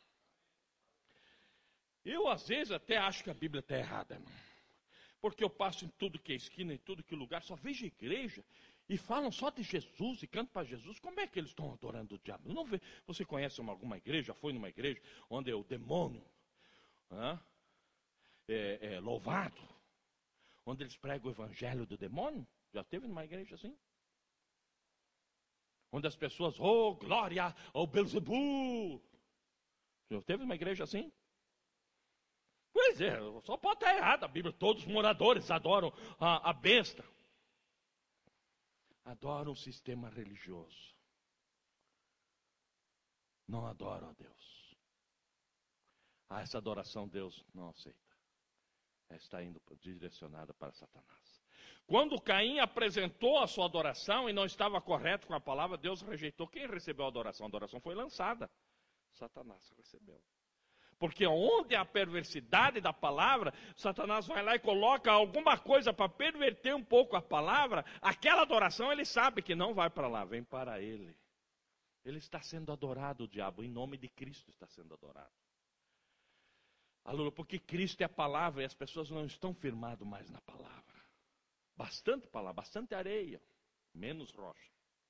Eu às vezes até acho que a Bíblia está errada, irmão. Porque eu passo em tudo que é esquina, em tudo que é lugar, só vejo igreja. E falam só de Jesus e cantam para Jesus. Como é que eles estão adorando o diabo? Eu não vejo. Você conhece alguma igreja? Já foi numa igreja onde o demônio é louvado? Onde eles pregam o evangelho do demônio? Já teve numa igreja assim? Onde as pessoas, glória ao Belzebu. Já teve uma igreja assim? Pois é, só pode estar errado a Bíblia. Todos os moradores adoram a besta. Adoram o sistema religioso. Não adoram a Deus. Essa adoração Deus não aceita. Está indo direcionada para Satanás. Quando Caim apresentou a sua adoração e não estava correto com a palavra, Deus rejeitou. Quem recebeu a adoração? A adoração foi lançada. Satanás recebeu. Porque onde há a perversidade da palavra, Satanás vai lá e coloca alguma coisa para perverter um pouco a palavra. Aquela adoração ele sabe que não vai para lá, vem para ele. Ele está sendo adorado, o diabo, em nome de Cristo está sendo adorado. Aleluia, porque Cristo é a palavra e as pessoas não estão firmadas mais na palavra. Bastante palavra, bastante areia, menos rocha.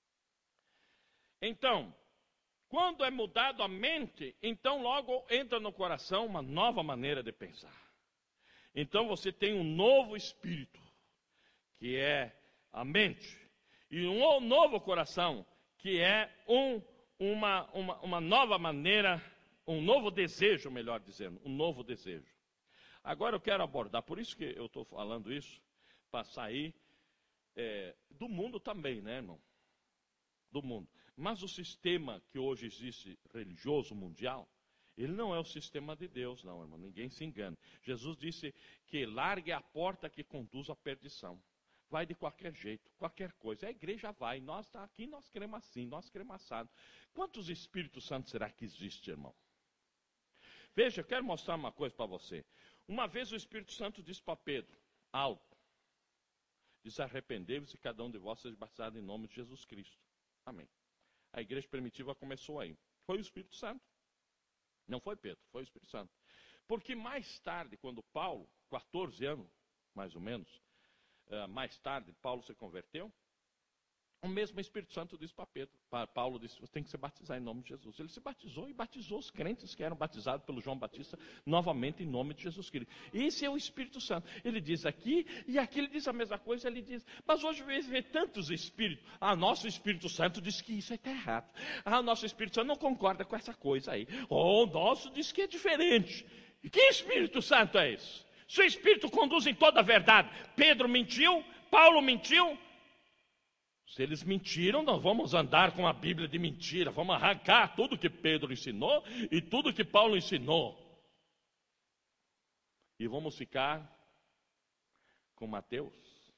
Então, quando é mudado a mente, então logo entra no coração uma nova maneira de pensar. Então você tem um novo espírito, que é a mente, e um novo coração, que é uma nova maneira, um novo desejo, melhor dizendo, um novo desejo. Agora eu quero abordar, por isso que eu estou falando isso, para sair do mundo também, né, irmão? Do mundo. Mas o sistema que hoje existe, religioso, mundial, ele não é o sistema de Deus, não, irmão. Ninguém se engane. Jesus disse que largue a porta que conduz à perdição. Vai de qualquer jeito, qualquer coisa. A igreja vai. Nós aqui nós cremos assim, nós cremos assado. Quantos Espíritos Santos será que existe, irmão? Veja, eu quero mostrar uma coisa para você. Uma vez o Espírito Santo disse para Pedro, alto, diz: arrependei-vos e cada um de vós seja batizado em nome de Jesus Cristo. Amém. A igreja primitiva começou aí. Foi o Espírito Santo. Não foi Pedro, foi o Espírito Santo. Porque mais tarde, quando Paulo, 14 anos, mais ou menos, mais tarde, Paulo se converteu, o mesmo Espírito Santo disse para Pedro. Paulo disse: você tem que se batizar em nome de Jesus. Ele se batizou e batizou os crentes que eram batizados pelo João Batista, novamente em nome de Jesus Cristo. Esse é o Espírito Santo. Ele diz aqui, e aqui ele diz a mesma coisa, ele diz, mas hoje vê tantos espíritos. Nosso Espírito Santo diz que isso está errado. Nosso Espírito Santo não concorda com essa coisa aí. O nosso diz que é diferente. E que Espírito Santo é esse? Se o Espírito conduz em toda a verdade. Pedro mentiu, Paulo mentiu. Se eles mentiram, nós vamos andar com a Bíblia de mentira. Vamos arrancar tudo que Pedro ensinou e tudo que Paulo ensinou. E vamos ficar Com Mateus?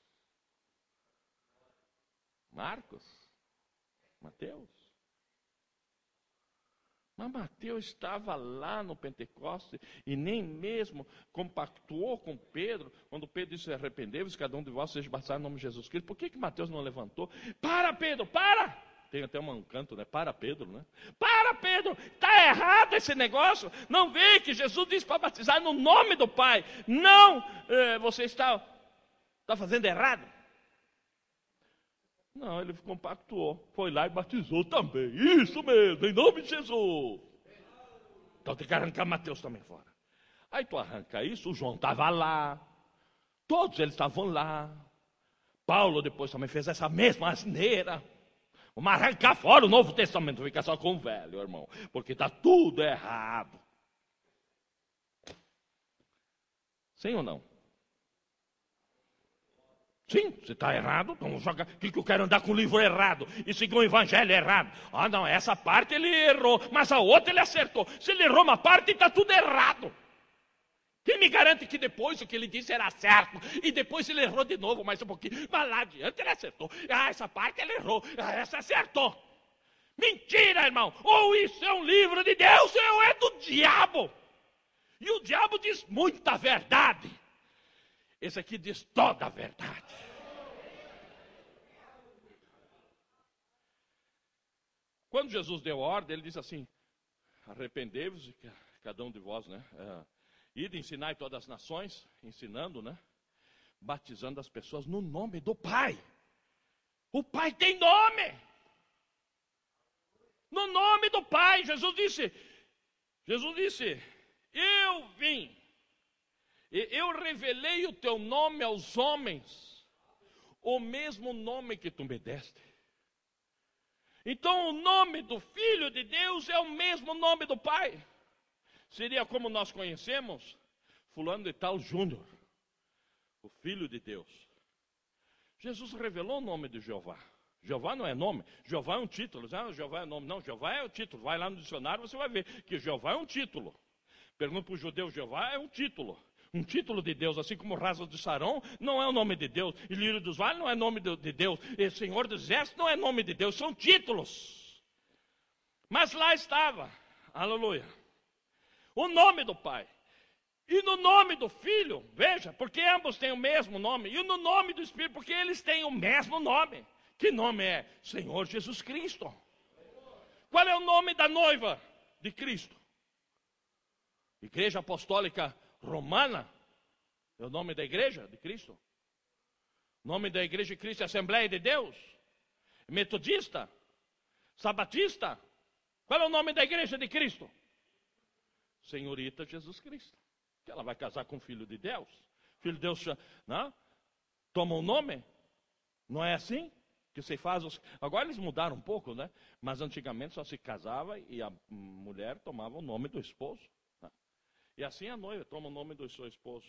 Marcos? Mateus? Mas Mateus estava lá no Pentecostes e nem mesmo compactuou com Pedro, quando Pedro disse: arrependei-vos, cada um de vós seja batizado no nome de Jesus Cristo. Por que Mateus não levantou? Para, Pedro, para! Tem até um canto, né? Para, Pedro, né? Para, Pedro! Está errado esse negócio. Não vê que Jesus disse para batizar no nome do Pai. Não, você está fazendo errado. Não, ele compactuou, foi lá e batizou também. Isso mesmo, em nome de Jesus. Então tem que arrancar Mateus também fora. Aí tu arranca isso, o João estava lá, todos eles estavam lá. Paulo depois também fez essa mesma asneira. Vamos arrancar fora o Novo Testamento, fica só com o velho, irmão, porque está tudo errado. Sim ou não? Sim, você está errado, então joga. Que eu quero andar com o livro errado e seguir o evangelho errado? Ah, não, essa parte ele errou, mas a outra ele acertou. Se ele errou uma parte, está tudo errado. Quem me garante que depois o que ele disse era certo e depois ele errou de novo mais um pouquinho, mas lá adiante ele acertou. Ah, essa parte ele errou, essa acertou. Mentira, irmão. Ou isso é um livro de Deus ou é do diabo. E o diabo diz muita verdade. Esse aqui diz toda a verdade. Quando Jesus deu ordem, ele disse assim: arrependei-vos, cada um de vós, né? Ide, ensinai todas as nações, ensinando, né? Batizando as pessoas no nome do Pai. O Pai tem nome. No nome do Pai. Jesus disse, eu vim. Eu revelei o teu nome aos homens, o mesmo nome que tu me deste. Então o nome do Filho de Deus é o mesmo nome do Pai. Seria como nós conhecemos fulano de tal Júnior, o Filho de Deus. Jesus revelou o nome de Jeová. Jeová não é nome, Jeová é um título. Ah, Jeová é nome. Não, Jeová é o título. Vai lá no dicionário, você vai ver que Jeová é um título. Pergunta para o judeu, Jeová é um título. Um título de Deus, assim como Rasas de Sarão não é o nome de Deus, e Lírio dos Vales não é nome de Deus, e Senhor dos Exércitos não é nome de Deus, são títulos. Mas lá estava, aleluia, o nome do Pai. E no nome do Filho, veja, porque ambos têm o mesmo nome, e no nome do Espírito, porque eles têm o mesmo nome. Que nome é? Senhor Jesus Cristo. Qual é o nome da noiva de Cristo? Igreja Apostólica Romana, é o nome da igreja de Cristo. O nome da igreja de Cristo é Assembleia de Deus. Metodista, Sabatista. Qual é o nome da igreja de Cristo? Senhorita Jesus Cristo. Que ela vai casar com o Filho de Deus. Filho de Deus, não? Toma um nome. Não é assim que se faz? Agora eles mudaram um pouco, né? Mas antigamente só se casava e a mulher tomava o nome do esposo. E assim a noiva toma o nome do seu esposo.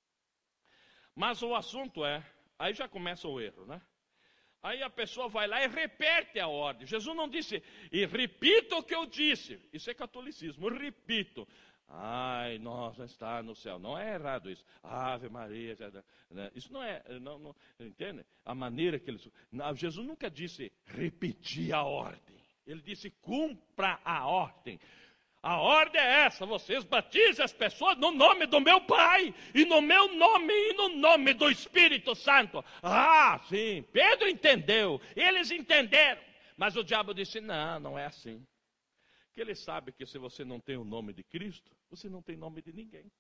Mas o assunto é, aí já começa o erro, né? Aí a pessoa vai lá e repete a ordem. Jesus não disse, e repita o que eu disse. Isso é catolicismo, eu repito. Ai, nossa, está no céu. Não é errado isso. Ave Maria. Isso não é, não, entende? A maneira que eles... Jesus nunca disse, repetir a ordem. Ele disse, cumpra a ordem. A ordem é essa, vocês batizem as pessoas no nome do meu Pai, e no meu nome, e no nome do Espírito Santo. Ah, sim, Pedro entendeu, eles entenderam, mas o diabo disse, não, não é assim. Porque ele sabe que se você não tem o nome de Cristo, você não tem nome de ninguém.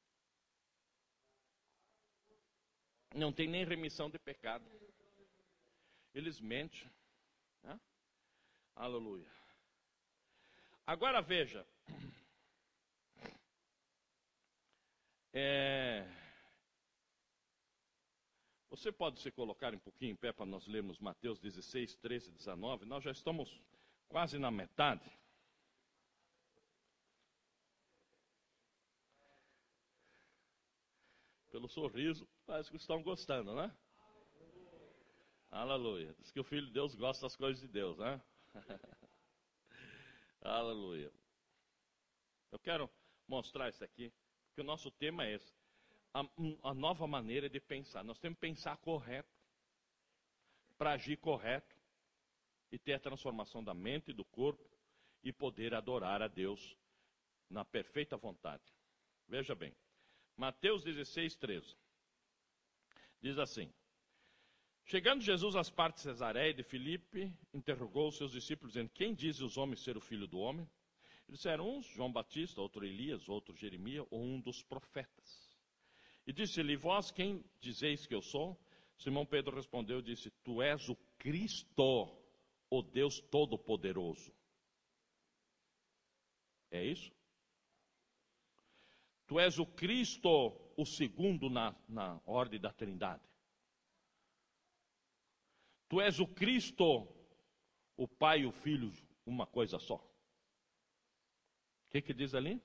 Não tem nem remissão de pecado. Eles mentem, né? Aleluia. Agora veja, você pode se colocar um pouquinho em pé para nós lermos Mateus 16, 13 e 19, nós já estamos quase na metade. Pelo sorriso, parece que estão gostando, né? Aleluia. Diz que o Filho de Deus gosta das coisas de Deus, né? Aleluia. Eu quero mostrar isso aqui, porque o nosso tema é esse. a nova maneira de pensar. Nós temos que pensar correto, para agir correto, e ter a transformação da mente e do corpo, e poder adorar a Deus na perfeita vontade. Veja bem, Mateus 16, 13. Diz assim: chegando Jesus às partes de Cesareia de Filipe, interrogou os seus discípulos, dizendo: quem dizem os homens ser o Filho do Homem? Eles disseram: uns João Batista, outro Elias, outro Jeremias, ou um dos profetas. E disse-lhe: vós quem dizeis que eu sou? Simão Pedro respondeu e disse: tu és o Cristo, o Deus Todo-Poderoso. É isso? Tu és o Cristo, o segundo na ordem da Trindade. Tu és o Cristo, o Pai e o Filho, uma coisa só. O que diz ali?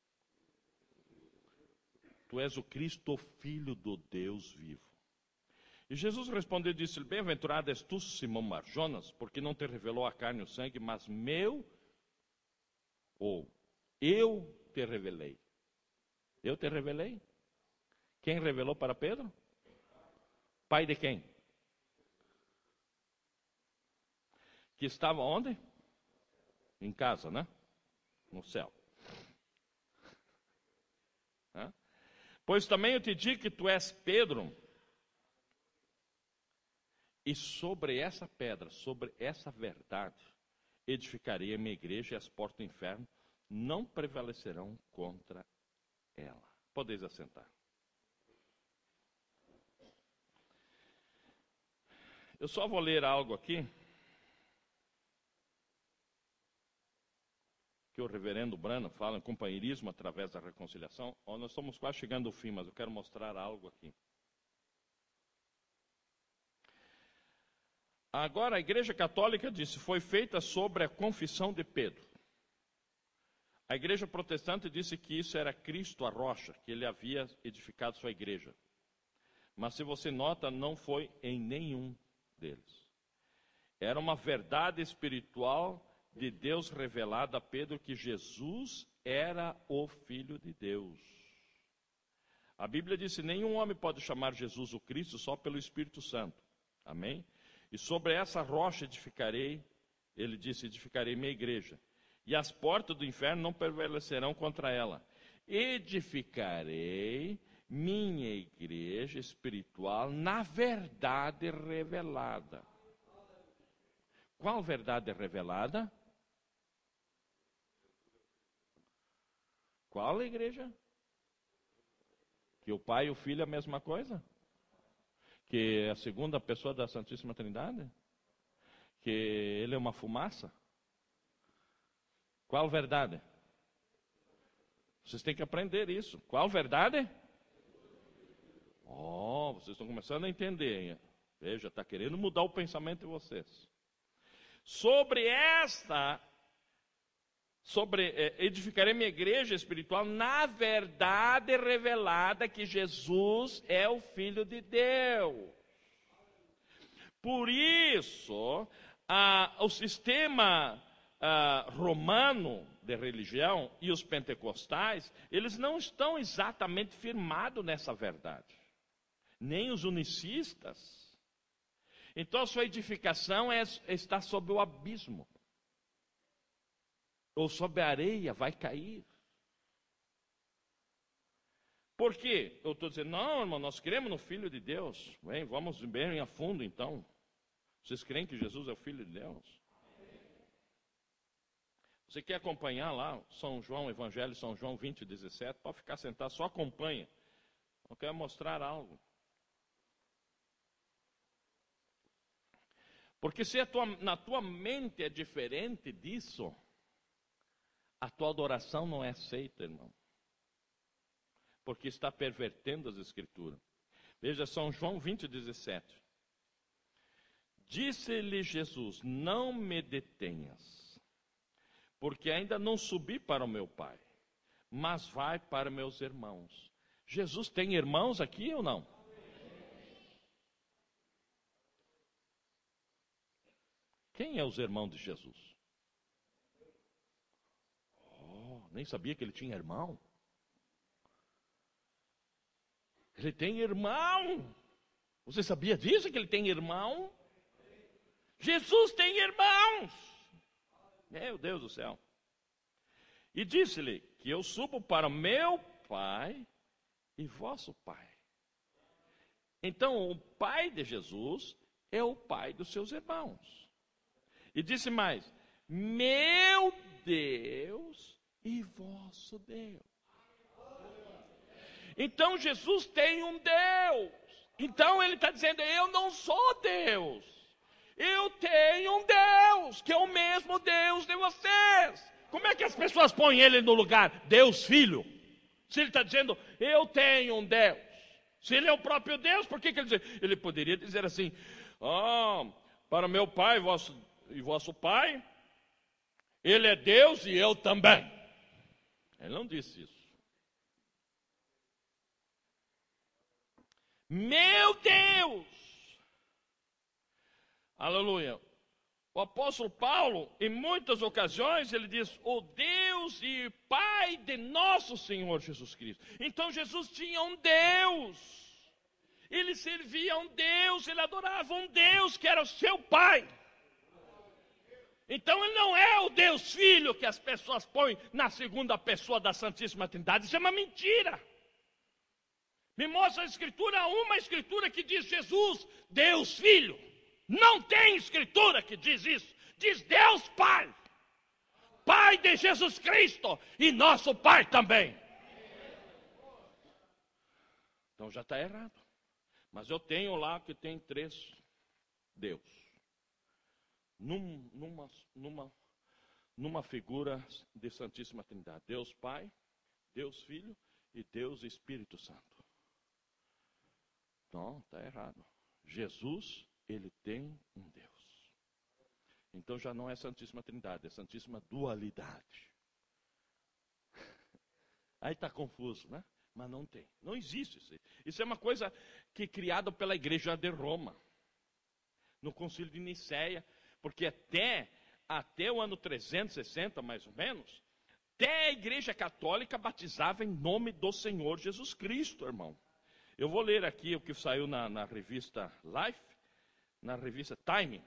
Tu és o Cristo, Filho do Deus vivo. E Jesus respondeu e disse-lhe: bem-aventurado és tu, Simão Bar-Jonas, porque não te revelou a carne e o sangue, mas eu te revelei. Eu te revelei? Quem revelou para Pedro? Pai de quem? Que estava onde? Em casa, né? No céu. Pois também eu te digo que tu és Pedro, e sobre essa pedra, sobre essa verdade, edificarei a minha igreja, e as portas do inferno não prevalecerão contra ela. Podeis assentar. Eu só vou ler algo aqui que o reverendo Branham fala em companheirismo através da reconciliação. Nós estamos quase chegando ao fim, mas eu quero mostrar algo aqui. Agora a Igreja Católica disse: foi feita sobre a confissão de Pedro. A Igreja Protestante disse que isso era Cristo a rocha, que ele havia edificado sua igreja. Mas se você nota, não foi em nenhum deles. Era uma verdade espiritual de Deus revelada a Pedro, que Jesus era o Filho de Deus. A Bíblia disse: nenhum homem pode chamar Jesus o Cristo só pelo Espírito Santo. Amém? E sobre essa rocha edificarei, ele disse, edificarei minha igreja. E as portas do inferno não prevalecerão contra ela. Edificarei minha igreja espiritual na verdade revelada. Qual verdade revelada? Qual a igreja? Que o Pai e o Filho é a mesma coisa? Que é a segunda pessoa da Santíssima Trindade? Que ele é uma fumaça? Qual verdade? Vocês têm que aprender isso. Qual verdade? Vocês estão começando a entender. Veja, está querendo mudar o pensamento de vocês. Edificarei minha igreja espiritual na verdade revelada que Jesus é o Filho de Deus. Por isso, o sistema romano de religião e os pentecostais, eles não estão exatamente firmados nessa verdade. Nem os unicistas. Então a sua edificação está sob o abismo. Ou sob a areia, vai cair. Por quê? Eu estou dizendo: não, irmão, nós cremos no Filho de Deus. Bem, vamos bem a fundo então. Vocês creem que Jesus é o Filho de Deus? Você quer acompanhar lá São João, Evangelho de São João 20, 17? Pode ficar sentado, só acompanha. Eu quero mostrar algo. Porque se na tua mente é diferente disso, a tua adoração não é aceita, irmão. Porque está pervertendo as Escrituras. Veja, São João 20, 17. Disse-lhe Jesus: não me detenhas, porque ainda não subi para o meu Pai, mas vai para meus irmãos. Jesus tem irmãos aqui ou não? Quem é os irmãos de Jesus? Nem sabia que ele tinha irmão. Ele tem irmão. Você sabia disso, que ele tem irmão? Jesus tem irmãos. Meu Deus do céu. E disse-lhe que eu subo para meu Pai e vosso Pai. Então, o Pai de Jesus é o Pai dos seus irmãos. E disse mais: meu Deus e vosso Deus. Então, Jesus tem um Deus. Então, ele está dizendo: eu não sou Deus. Eu tenho um Deus, que é o mesmo Deus de vocês. Como é que as pessoas põem ele no lugar? Deus Filho. Se ele está dizendo: eu tenho um Deus. Se ele é o próprio Deus, por que ele diz? Ele poderia dizer assim: para meu Pai e vosso Pai, ele é Deus e eu também. Ele não disse isso. Meu Deus! Aleluia! O apóstolo Paulo, em muitas ocasiões, ele diz: o Deus e Pai de nosso Senhor Jesus Cristo. Então Jesus tinha um Deus. Ele servia a um Deus, ele adorava um Deus que era o seu Pai. Então ele não é o Deus Filho que as pessoas põem na segunda pessoa da Santíssima Trindade. Isso é uma mentira. Me mostra a Escritura, uma Escritura que diz Jesus, Deus Filho. Não tem Escritura que diz isso. Diz Deus Pai. Pai de Jesus Cristo e nosso Pai também. Então já está errado. Mas eu tenho lá que tem 3 Deus. Numa figura de Santíssima Trindade. Deus Pai, Deus Filho e Deus Espírito Santo. Não, está errado. Jesus, ele tem um Deus. Então já não é Santíssima Trindade, é Santíssima Dualidade. Aí está confuso, né? Mas não tem. Não existe isso. Isso é uma coisa que é criada pela Igreja de Roma. No Concílio de Nicéia. Porque até o ano 360, mais ou menos, até a Igreja Católica batizava em nome do Senhor Jesus Cristo, irmão. Eu vou ler aqui o que saiu na revista Life, na revista Time,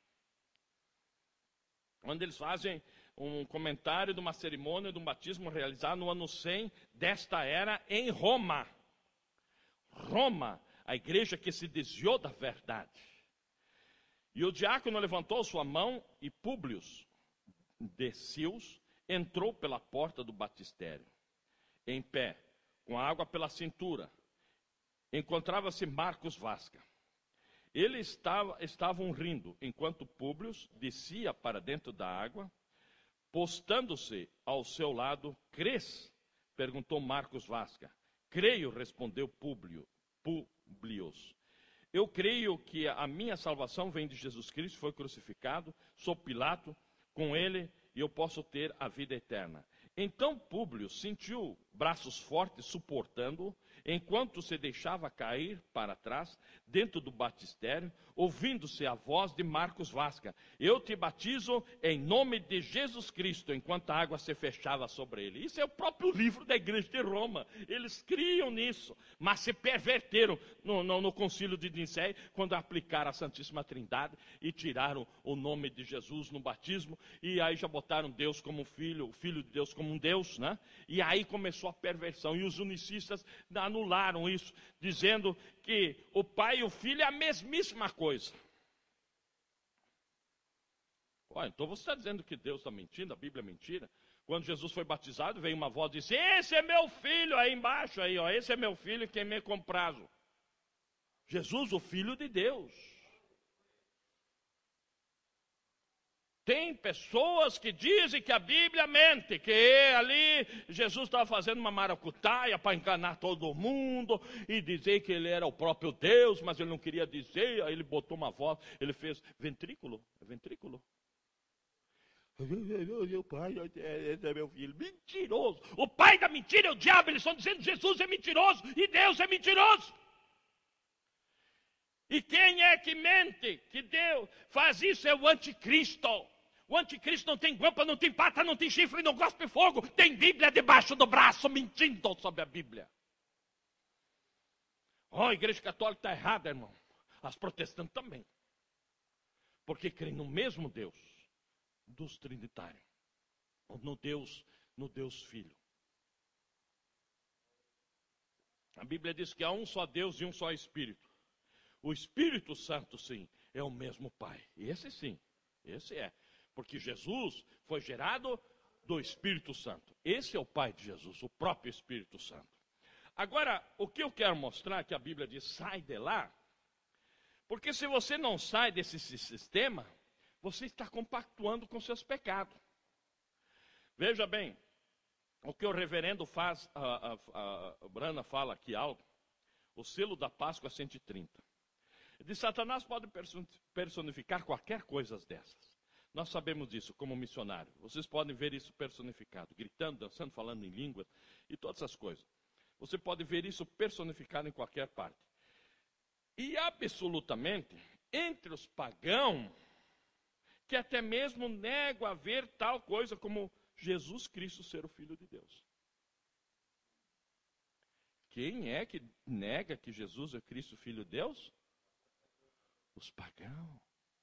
onde eles fazem um comentário de uma cerimônia de um batismo realizado no ano 100 desta era em Roma. Roma, a igreja que se desviou da verdade. E o diácono levantou sua mão e Públio de Silos entrou pela porta do batistério, em pé, com a água pela cintura. Encontrava-se Marcos Vasca. Eles estavam rindo, enquanto Públio descia para dentro da água. Postando-se ao seu lado: crês? Perguntou Marcos Vasca. Creio, respondeu Públio. Eu creio que a minha salvação vem de Jesus Cristo, foi crucificado, sou Pilato, com ele e eu posso ter a vida eterna. Então Públio sentiu braços fortes suportando-o, enquanto se deixava cair para trás, dentro do batistério, ouvindo-se a voz de Marcos Vasca: eu te batizo em nome de Jesus Cristo, enquanto a água se fechava sobre ele. Isso é o próprio livro da Igreja de Roma. Eles criam nisso, mas se perverteram no concílio de Nicéia, quando aplicaram a Santíssima Trindade e tiraram o nome de Jesus no batismo, e aí já botaram Deus como filho, o Filho de Deus como um Deus, né? E aí começou a perversão, e os unicistas anularam isso, dizendo que o Pai e o Filho é a mesmíssima coisa. Então você está dizendo que Deus está mentindo, a Bíblia é mentira? Quando Jesus foi batizado, veio uma voz e disse: esse é meu filho, aí embaixo, aí, ó, esse é meu filho, quem me comprazo. Jesus, o Filho de Deus. Tem pessoas que dizem que a Bíblia mente, que ali Jesus estava fazendo uma maracutaia para enganar todo mundo e dizer que ele era o próprio Deus, mas ele não queria dizer, aí ele botou uma voz, ele fez ventrículo, ventrículo. Meu pai, esse é meu filho, mentiroso. O pai da mentira é o diabo, eles estão dizendo que Jesus é mentiroso e Deus é mentiroso. E quem é que mente, que Deus faz isso, é o anticristo. O anticristo não tem guampa, não tem pata, não tem chifre, não gospe fogo. Tem Bíblia debaixo do braço, mentindo sobre a Bíblia. A igreja católica está errada, irmão. As protestantes também. Porque creem no mesmo Deus dos trinitários. No Deus Filho. A Bíblia diz que há um só Deus e um só Espírito. O Espírito Santo, sim, é o mesmo Pai. Esse sim, esse é. Porque Jesus foi gerado do Espírito Santo. Esse é o Pai de Jesus, o próprio Espírito Santo. Agora, o que eu quero mostrar, que a Bíblia diz, sai de lá. Porque se você não sai desse sistema, você está compactuando com seus pecados. Veja bem, o que o reverendo faz, a Brana fala aqui algo, o selo da Páscoa 130. Ele diz, Satanás pode personificar qualquer coisa dessas. Nós sabemos disso como missionário. Vocês podem ver isso personificado, gritando, dançando, falando em línguas e todas essas coisas. Você pode ver isso personificado em qualquer parte. E absolutamente, entre os pagãos, que até mesmo negam a ver tal coisa como Jesus Cristo ser o Filho de Deus. Quem é que nega que Jesus é Cristo, Filho de Deus? Os pagãos.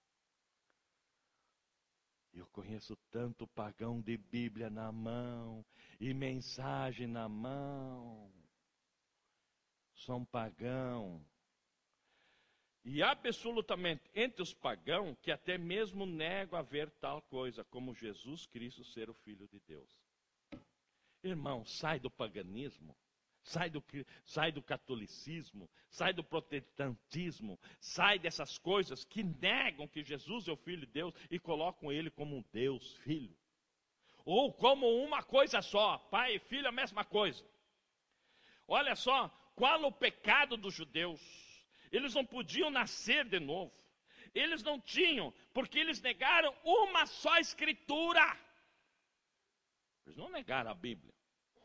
Eu conheço tanto pagão de Bíblia na mão e mensagem na mão. São pagão. E absolutamente entre os pagãos que até mesmo negam a ver tal coisa como Jesus Cristo ser o Filho de Deus. Irmão, sai do paganismo, sai do catolicismo, sai do protestantismo, sai dessas coisas que negam que Jesus é o Filho de Deus e colocam ele como um Deus, Filho. Ou como uma coisa só, pai e filho a mesma coisa. Olha só, qual o pecado dos judeus? Eles não podiam nascer de novo. Eles não tinham, porque eles negaram uma só escritura. Eles não negaram a Bíblia.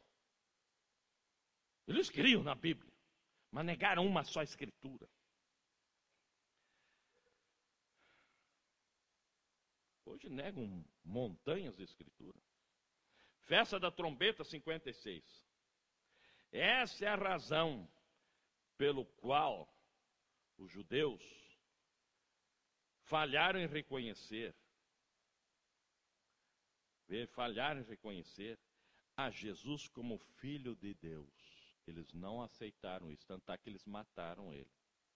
Eles criam na Bíblia, mas negaram uma só escritura. Hoje negam montanhas de escritura. Festa da trombeta 56. Essa é a razão pelo qual os judeus falharam em reconhecer a Jesus como Filho de Deus. Eles não aceitaram isso, tanto é que eles mataram ele.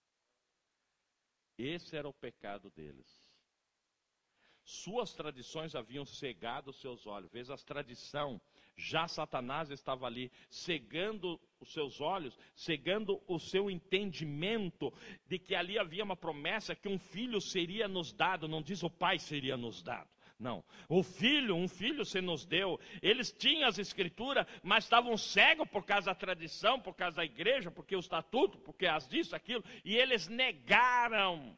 Esse era o pecado deles. Suas tradições haviam cegado os seus olhos. Vês as tradições, já Satanás estava ali, cegando os seus olhos, cegando o seu entendimento de que ali havia uma promessa que um filho seria nos dado, não diz o pai seria nos dado. Não, um filho se nos deu. Eles tinham as escrituras, mas estavam cegos por causa da tradição, por causa da igreja, porque o estatuto, porque as disso, aquilo, e eles negaram.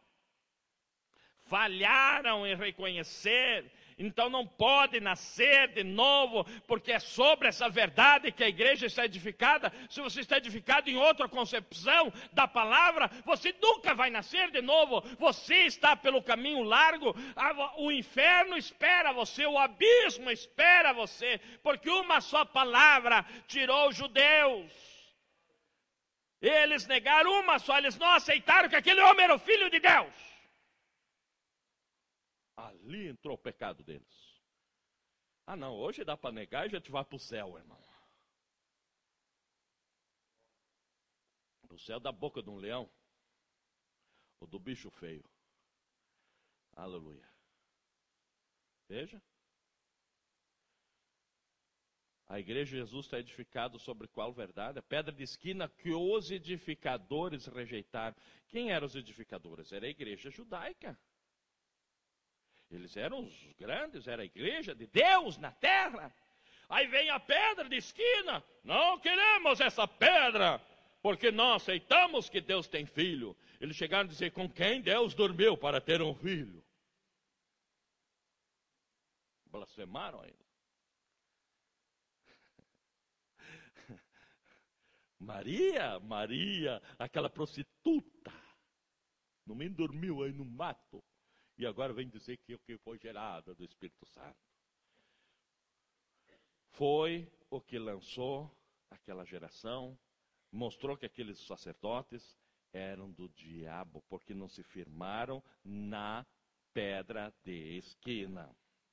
Falharam em reconhecer, então não pode nascer de novo, porque é sobre essa verdade que a igreja está edificada. Se você está edificado em outra concepção da palavra, você nunca vai nascer de novo. Você está pelo caminho largo, o inferno espera você, o abismo espera você, porque uma só palavra tirou os judeus. Eles negaram uma só, eles não aceitaram que aquele homem era o Filho de Deus. Ali entrou o pecado deles. Ah não, hoje dá para negar e a gente vai para o céu, irmão. Para o céu da boca de um leão. Ou do bicho feio. Aleluia. Veja. A igreja de Jesus está edificada sobre qual verdade? A pedra de esquina que os edificadores rejeitaram. Quem eram os edificadores? Era a igreja judaica. Eles eram os grandes, era a igreja de Deus na terra. Aí vem a pedra de esquina. Não queremos essa pedra, porque nós aceitamos que Deus tem filho. Eles chegaram a dizer, com quem Deus dormiu para ter um filho? Blasfemaram ainda. Maria, aquela prostituta, não me dormiu aí no mato. E agora vem dizer que foi gerada do Espírito Santo. Foi o que lançou aquela geração mostrou que aqueles sacerdotes eram do diabo, porque não se firmaram na pedra de esquina.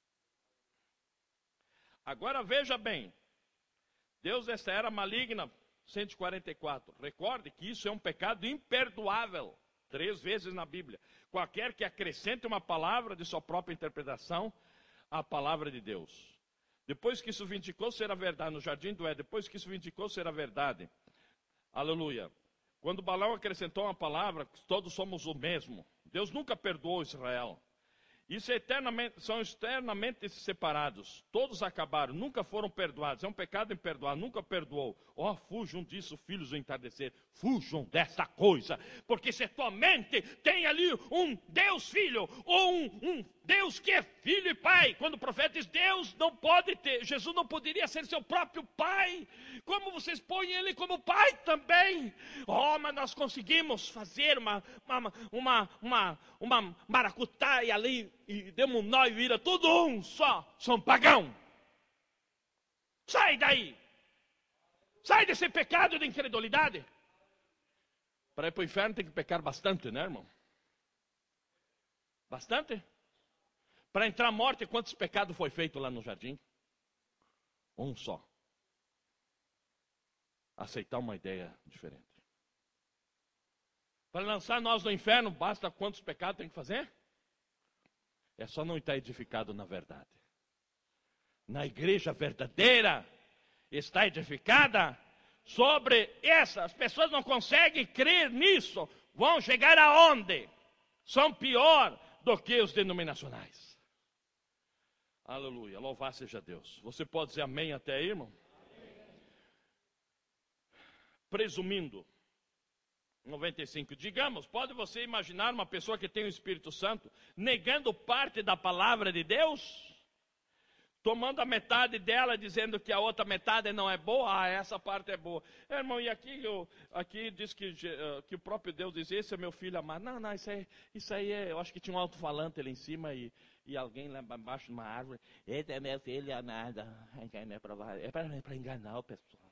Agora veja bem, Deus desta era maligna, 144. Recorde que isso é um pecado imperdoável, 3 vezes na Bíblia. Qualquer que acrescente uma palavra de sua própria interpretação à palavra de Deus. Depois que isso vindicou ser a verdade, no jardim do Éden, depois que isso vindicou ser a verdade, aleluia. Quando Balaão acrescentou uma palavra, todos somos o mesmo. Deus nunca perdoou Israel. Isso são externamente separados. Todos acabaram, nunca foram perdoados. É um pecado imperdoável, nunca perdoou. Ó, fujam disso, filhos do entardecer. Fujam dessa coisa. Porque se tua mente tem ali um Deus filho, ou um Deus que é filho e pai. Quando o profeta diz, Deus não pode ter, Jesus não poderia ser seu próprio pai. Como vocês põem ele como pai também? Oh, mas nós conseguimos fazer uma maracutaia ali, e demos um nó e vira tudo um só. São pagão. Sai daí. Sai desse pecado de incredulidade. Para ir para o inferno tem que pecar bastante, né, irmão? Bastante? Para entrar à morte, quantos pecados foi feito lá no jardim? Um só. Aceitar uma ideia diferente. Para lançar nós no inferno, basta quantos pecados tem que fazer? É só não estar edificado na verdade. Na igreja verdadeira, está edificada sobre essa. As pessoas não conseguem crer nisso. Vão chegar aonde? São pior do que os denominacionais. Aleluia, louvado seja Deus. Você pode dizer amém até aí, irmão? Amém. Presumindo, 95, digamos, pode você imaginar uma pessoa que tem o Espírito Santo negando parte da palavra de Deus? Tomando a metade dela, dizendo que a outra metade não é boa, essa parte é boa. Irmão, e aqui diz que o próprio Deus diz, esse é meu filho amado. Não, isso aí eu acho que tinha um alto-falante ali em cima e alguém lá embaixo de uma árvore. Esse é meu filho amado. É para enganar o pessoal.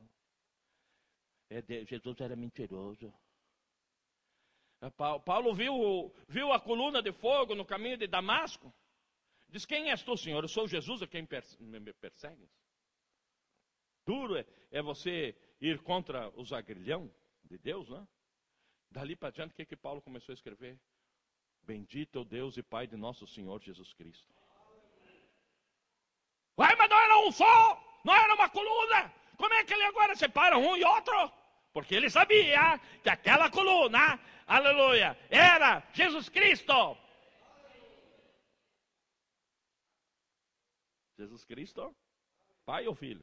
Jesus era mentiroso. Paulo viu a coluna de fogo no caminho de Damasco. Diz, quem és tu, Senhor? Eu sou Jesus, a quem me persegues. Duro é você ir contra os agrilhão de Deus, né? Dali para diante, o que Paulo começou a escrever? Bendito é o Deus e Pai de nosso Senhor Jesus Cristo. Ué, mas não era um só? Não era uma coluna? Como é que ele agora separa um e outro? Porque ele sabia que aquela coluna, aleluia, era Jesus Cristo. Jesus Cristo, pai ou filho?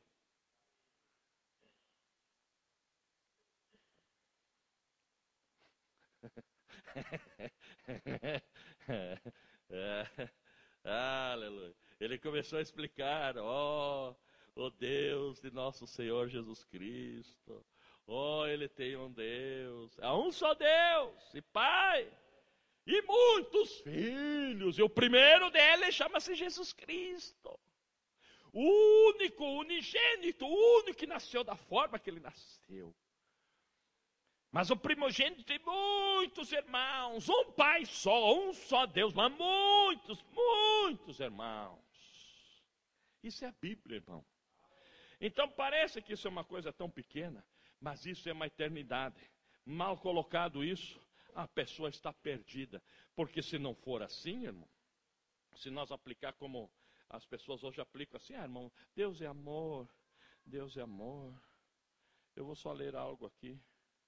Aleluia. Ele começou a explicar, o Deus de nosso Senhor Jesus Cristo. Ele tem um Deus, há um só Deus e Pai. E muitos filhos, e o primeiro deles chama-se Jesus Cristo. O único, unigênito, o único que nasceu da forma que ele nasceu. Mas o primogênito tem muitos irmãos, um pai só, um só Deus, mas muitos irmãos. Isso é a Bíblia, irmão. Então parece que isso é uma coisa tão pequena, mas isso é uma eternidade. Mal colocado isso, a pessoa está perdida. Porque se não for assim, irmão, se nós aplicar como as pessoas hoje aplicam assim, irmão, Deus é amor, Deus é amor. Eu vou só ler algo aqui.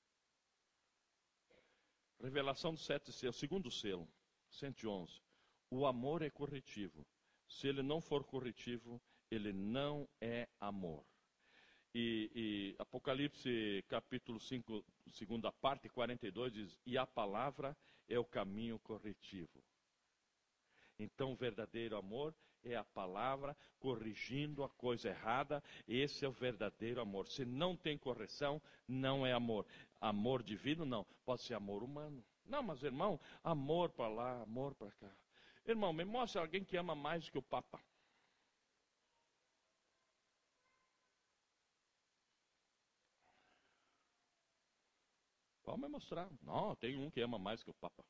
Revelação do 7 selo, segundo selo, 111. O amor é corretivo. Se ele não for corretivo, ele não é amor. E Apocalipse capítulo 5, segunda parte, 42, diz, e a palavra é o caminho corretivo. Então o verdadeiro amor é a palavra corrigindo a coisa errada. Esse é o verdadeiro amor. Se não tem correção, não é amor. Amor divino não, pode ser amor humano. Não, mas irmão, amor para lá, amor para cá. Irmão, me mostra alguém que ama mais do que o Papa. Pode me mostrar. Não, tem um que ama mais que o Papa.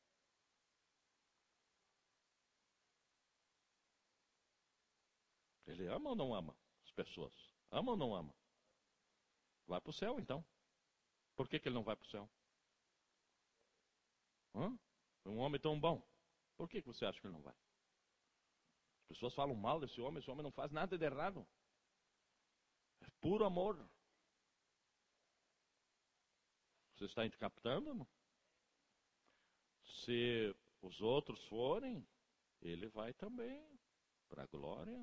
Ele ama ou não ama as pessoas? Ama ou não ama? Vai para o céu, então. Por que ele não vai para o céu? Um homem tão bom. Por que você acha que ele não vai? As pessoas falam mal desse homem. Esse homem não faz nada de errado. É puro amor. Você está captando? Não? Se os outros forem, ele vai também para a glória.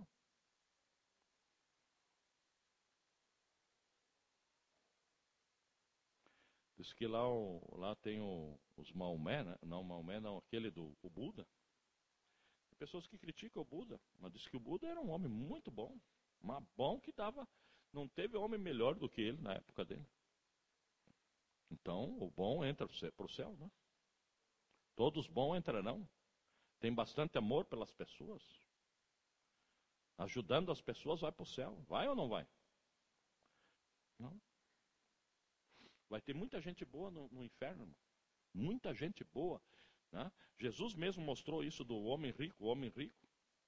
Diz que lá tem os Maomé, né? Não, Maomé não, aquele do Buda. Tem pessoas que criticam o Buda, mas diz que o Buda era um homem muito bom. Mas bom que não teve homem melhor do que ele na época dele. Então, o bom entra para o céu, né? Todos bons entrarão. Tem bastante amor pelas pessoas. Ajudando as pessoas, vai para o céu. Vai ou não vai? Não. Vai ter muita gente boa no inferno. Irmão. Muita gente boa. Né? Jesus mesmo mostrou isso do homem rico. O homem rico.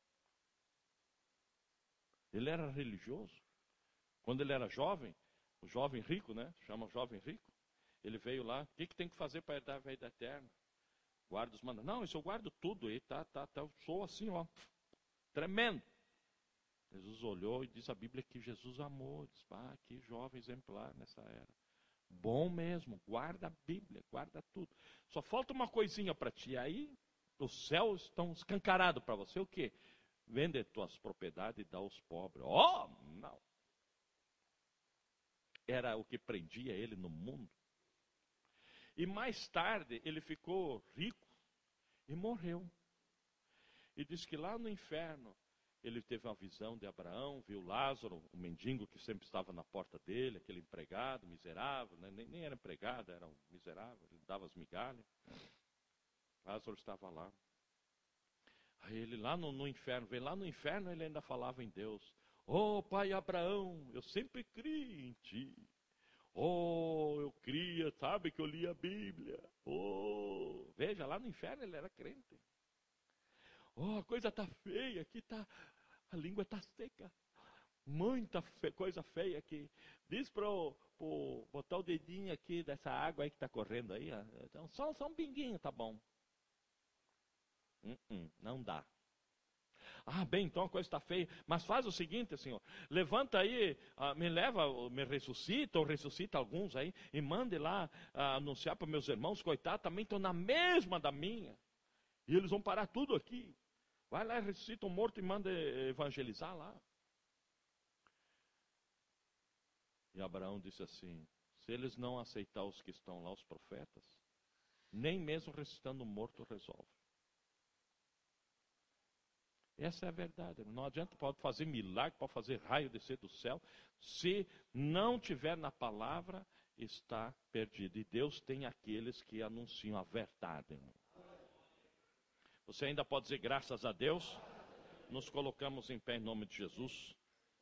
Ele era religioso. Quando ele era jovem, o jovem rico, né? Chama jovem rico. Ele veio lá. O que tem que fazer para herdar a vida eterna? Guarda os mandamentos. Não, isso eu guardo tudo aí. Eu sou assim, ó. Tremendo. Jesus olhou e diz a Bíblia que Jesus amou. Diz, que jovem exemplar nessa era. Bom mesmo, guarda a Bíblia, guarda tudo. Só falta uma coisinha para ti. Aí os céus estão escancarados para você. O quê? Vende tuas propriedades e dá aos pobres. Não. Era o que prendia ele no mundo. E mais tarde ele ficou rico e morreu. E diz que lá no inferno ele teve uma visão de Abraão, viu Lázaro, o mendigo que sempre estava na porta dele, aquele empregado miserável, né? nem era empregado, era um miserável, ele dava as migalhas. Lázaro estava lá. Aí ele lá no inferno, veio lá no inferno, ele ainda falava em Deus. Pai Abraão, eu sempre criei em ti. Eu cria, sabe que eu li a Bíblia. Veja, lá no inferno ele era crente. A coisa está feia, aqui a língua está seca. Muita coisa feia aqui. Diz para botar o dedinho aqui dessa água aí que está correndo aí. Então, só um pinguinho, tá bom. Não dá. Bem, então a coisa está feia. Mas faz o seguinte, Senhor. Levanta aí, me ressuscita, ou ressuscita alguns aí, e mande lá anunciar para meus irmãos, coitados, também estão na mesma da minha. E eles vão parar tudo aqui. Vai lá, ressuscita um morto e manda evangelizar lá. E Abraão disse assim, se eles não aceitar os que estão lá, os profetas, nem mesmo ressuscitando um morto resolve. Essa é a verdade. Não adianta, pode fazer milagre, pode fazer raio descer do céu. Se não tiver na palavra, está perdido. E Deus tem aqueles que anunciam a verdade, irmão. Você ainda pode dizer graças a Deus? Nos colocamos em pé em nome de Jesus.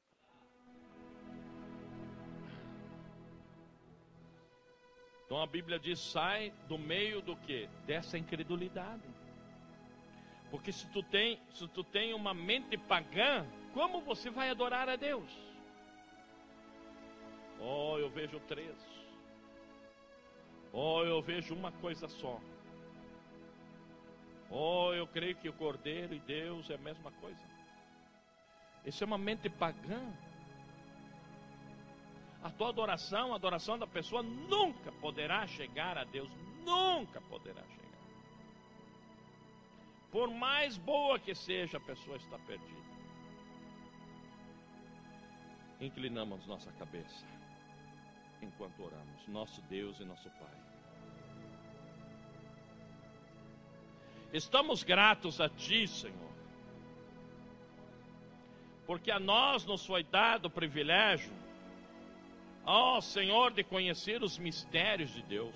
Então a Bíblia diz, sai do meio do quê? Dessa incredulidade. Porque se tu tem uma mente pagã, como você vai adorar a Deus? Eu vejo 3. Eu vejo uma coisa só. Eu creio que o Cordeiro e Deus é a mesma coisa. Isso é uma mente pagã. A tua adoração, a adoração da pessoa nunca poderá chegar a Deus. Nunca poderá chegar. Por mais boa que seja, a pessoa está perdida. Inclinamos nossa cabeça enquanto oramos. Nosso Deus e nosso Pai. Estamos gratos a Ti, Senhor, porque a nós nos foi dado o privilégio, Senhor, de conhecer os mistérios de Deus.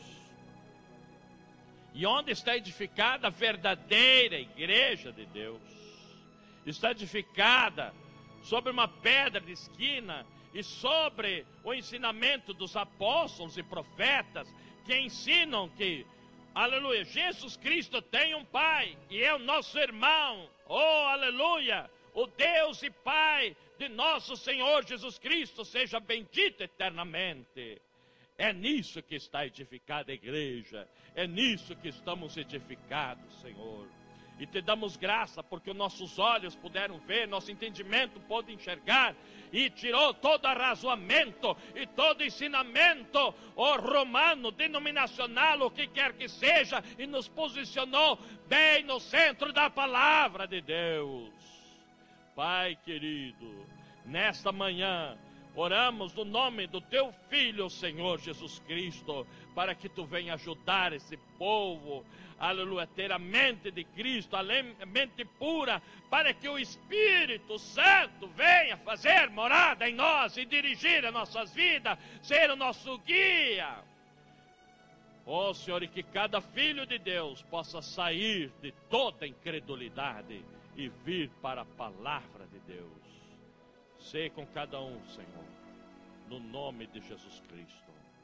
E onde está edificada a verdadeira igreja de Deus? Está edificada sobre uma pedra de esquina e sobre o ensinamento dos apóstolos e profetas, que que ensinam que, aleluia, Jesus Cristo tem um Pai e é o nosso irmão. Oh, aleluia! O Deus e Pai de nosso Senhor Jesus Cristo seja bendito eternamente. É nisso que está edificada a igreja. É nisso que estamos edificados, Senhor. E te damos graça porque nossos olhos puderam ver, nosso entendimento pôde enxergar, e tirou todo arrazoamento e todo ensinamento, romano, denominacional, o que quer que seja, e nos posicionou bem no centro da palavra de Deus. Pai querido, nesta manhã, oramos no nome do Teu Filho, Senhor Jesus Cristo, para que Tu venha ajudar esse povo, aleluia, ter a mente de Cristo, a mente pura, para que o Espírito Santo venha fazer morada em nós e dirigir as nossas vidas, ser o nosso guia. Ó Senhor, e que cada filho de Deus possa sair de toda incredulidade e vir para a palavra de Deus. Sê com cada um, Senhor, no nome de Jesus Cristo.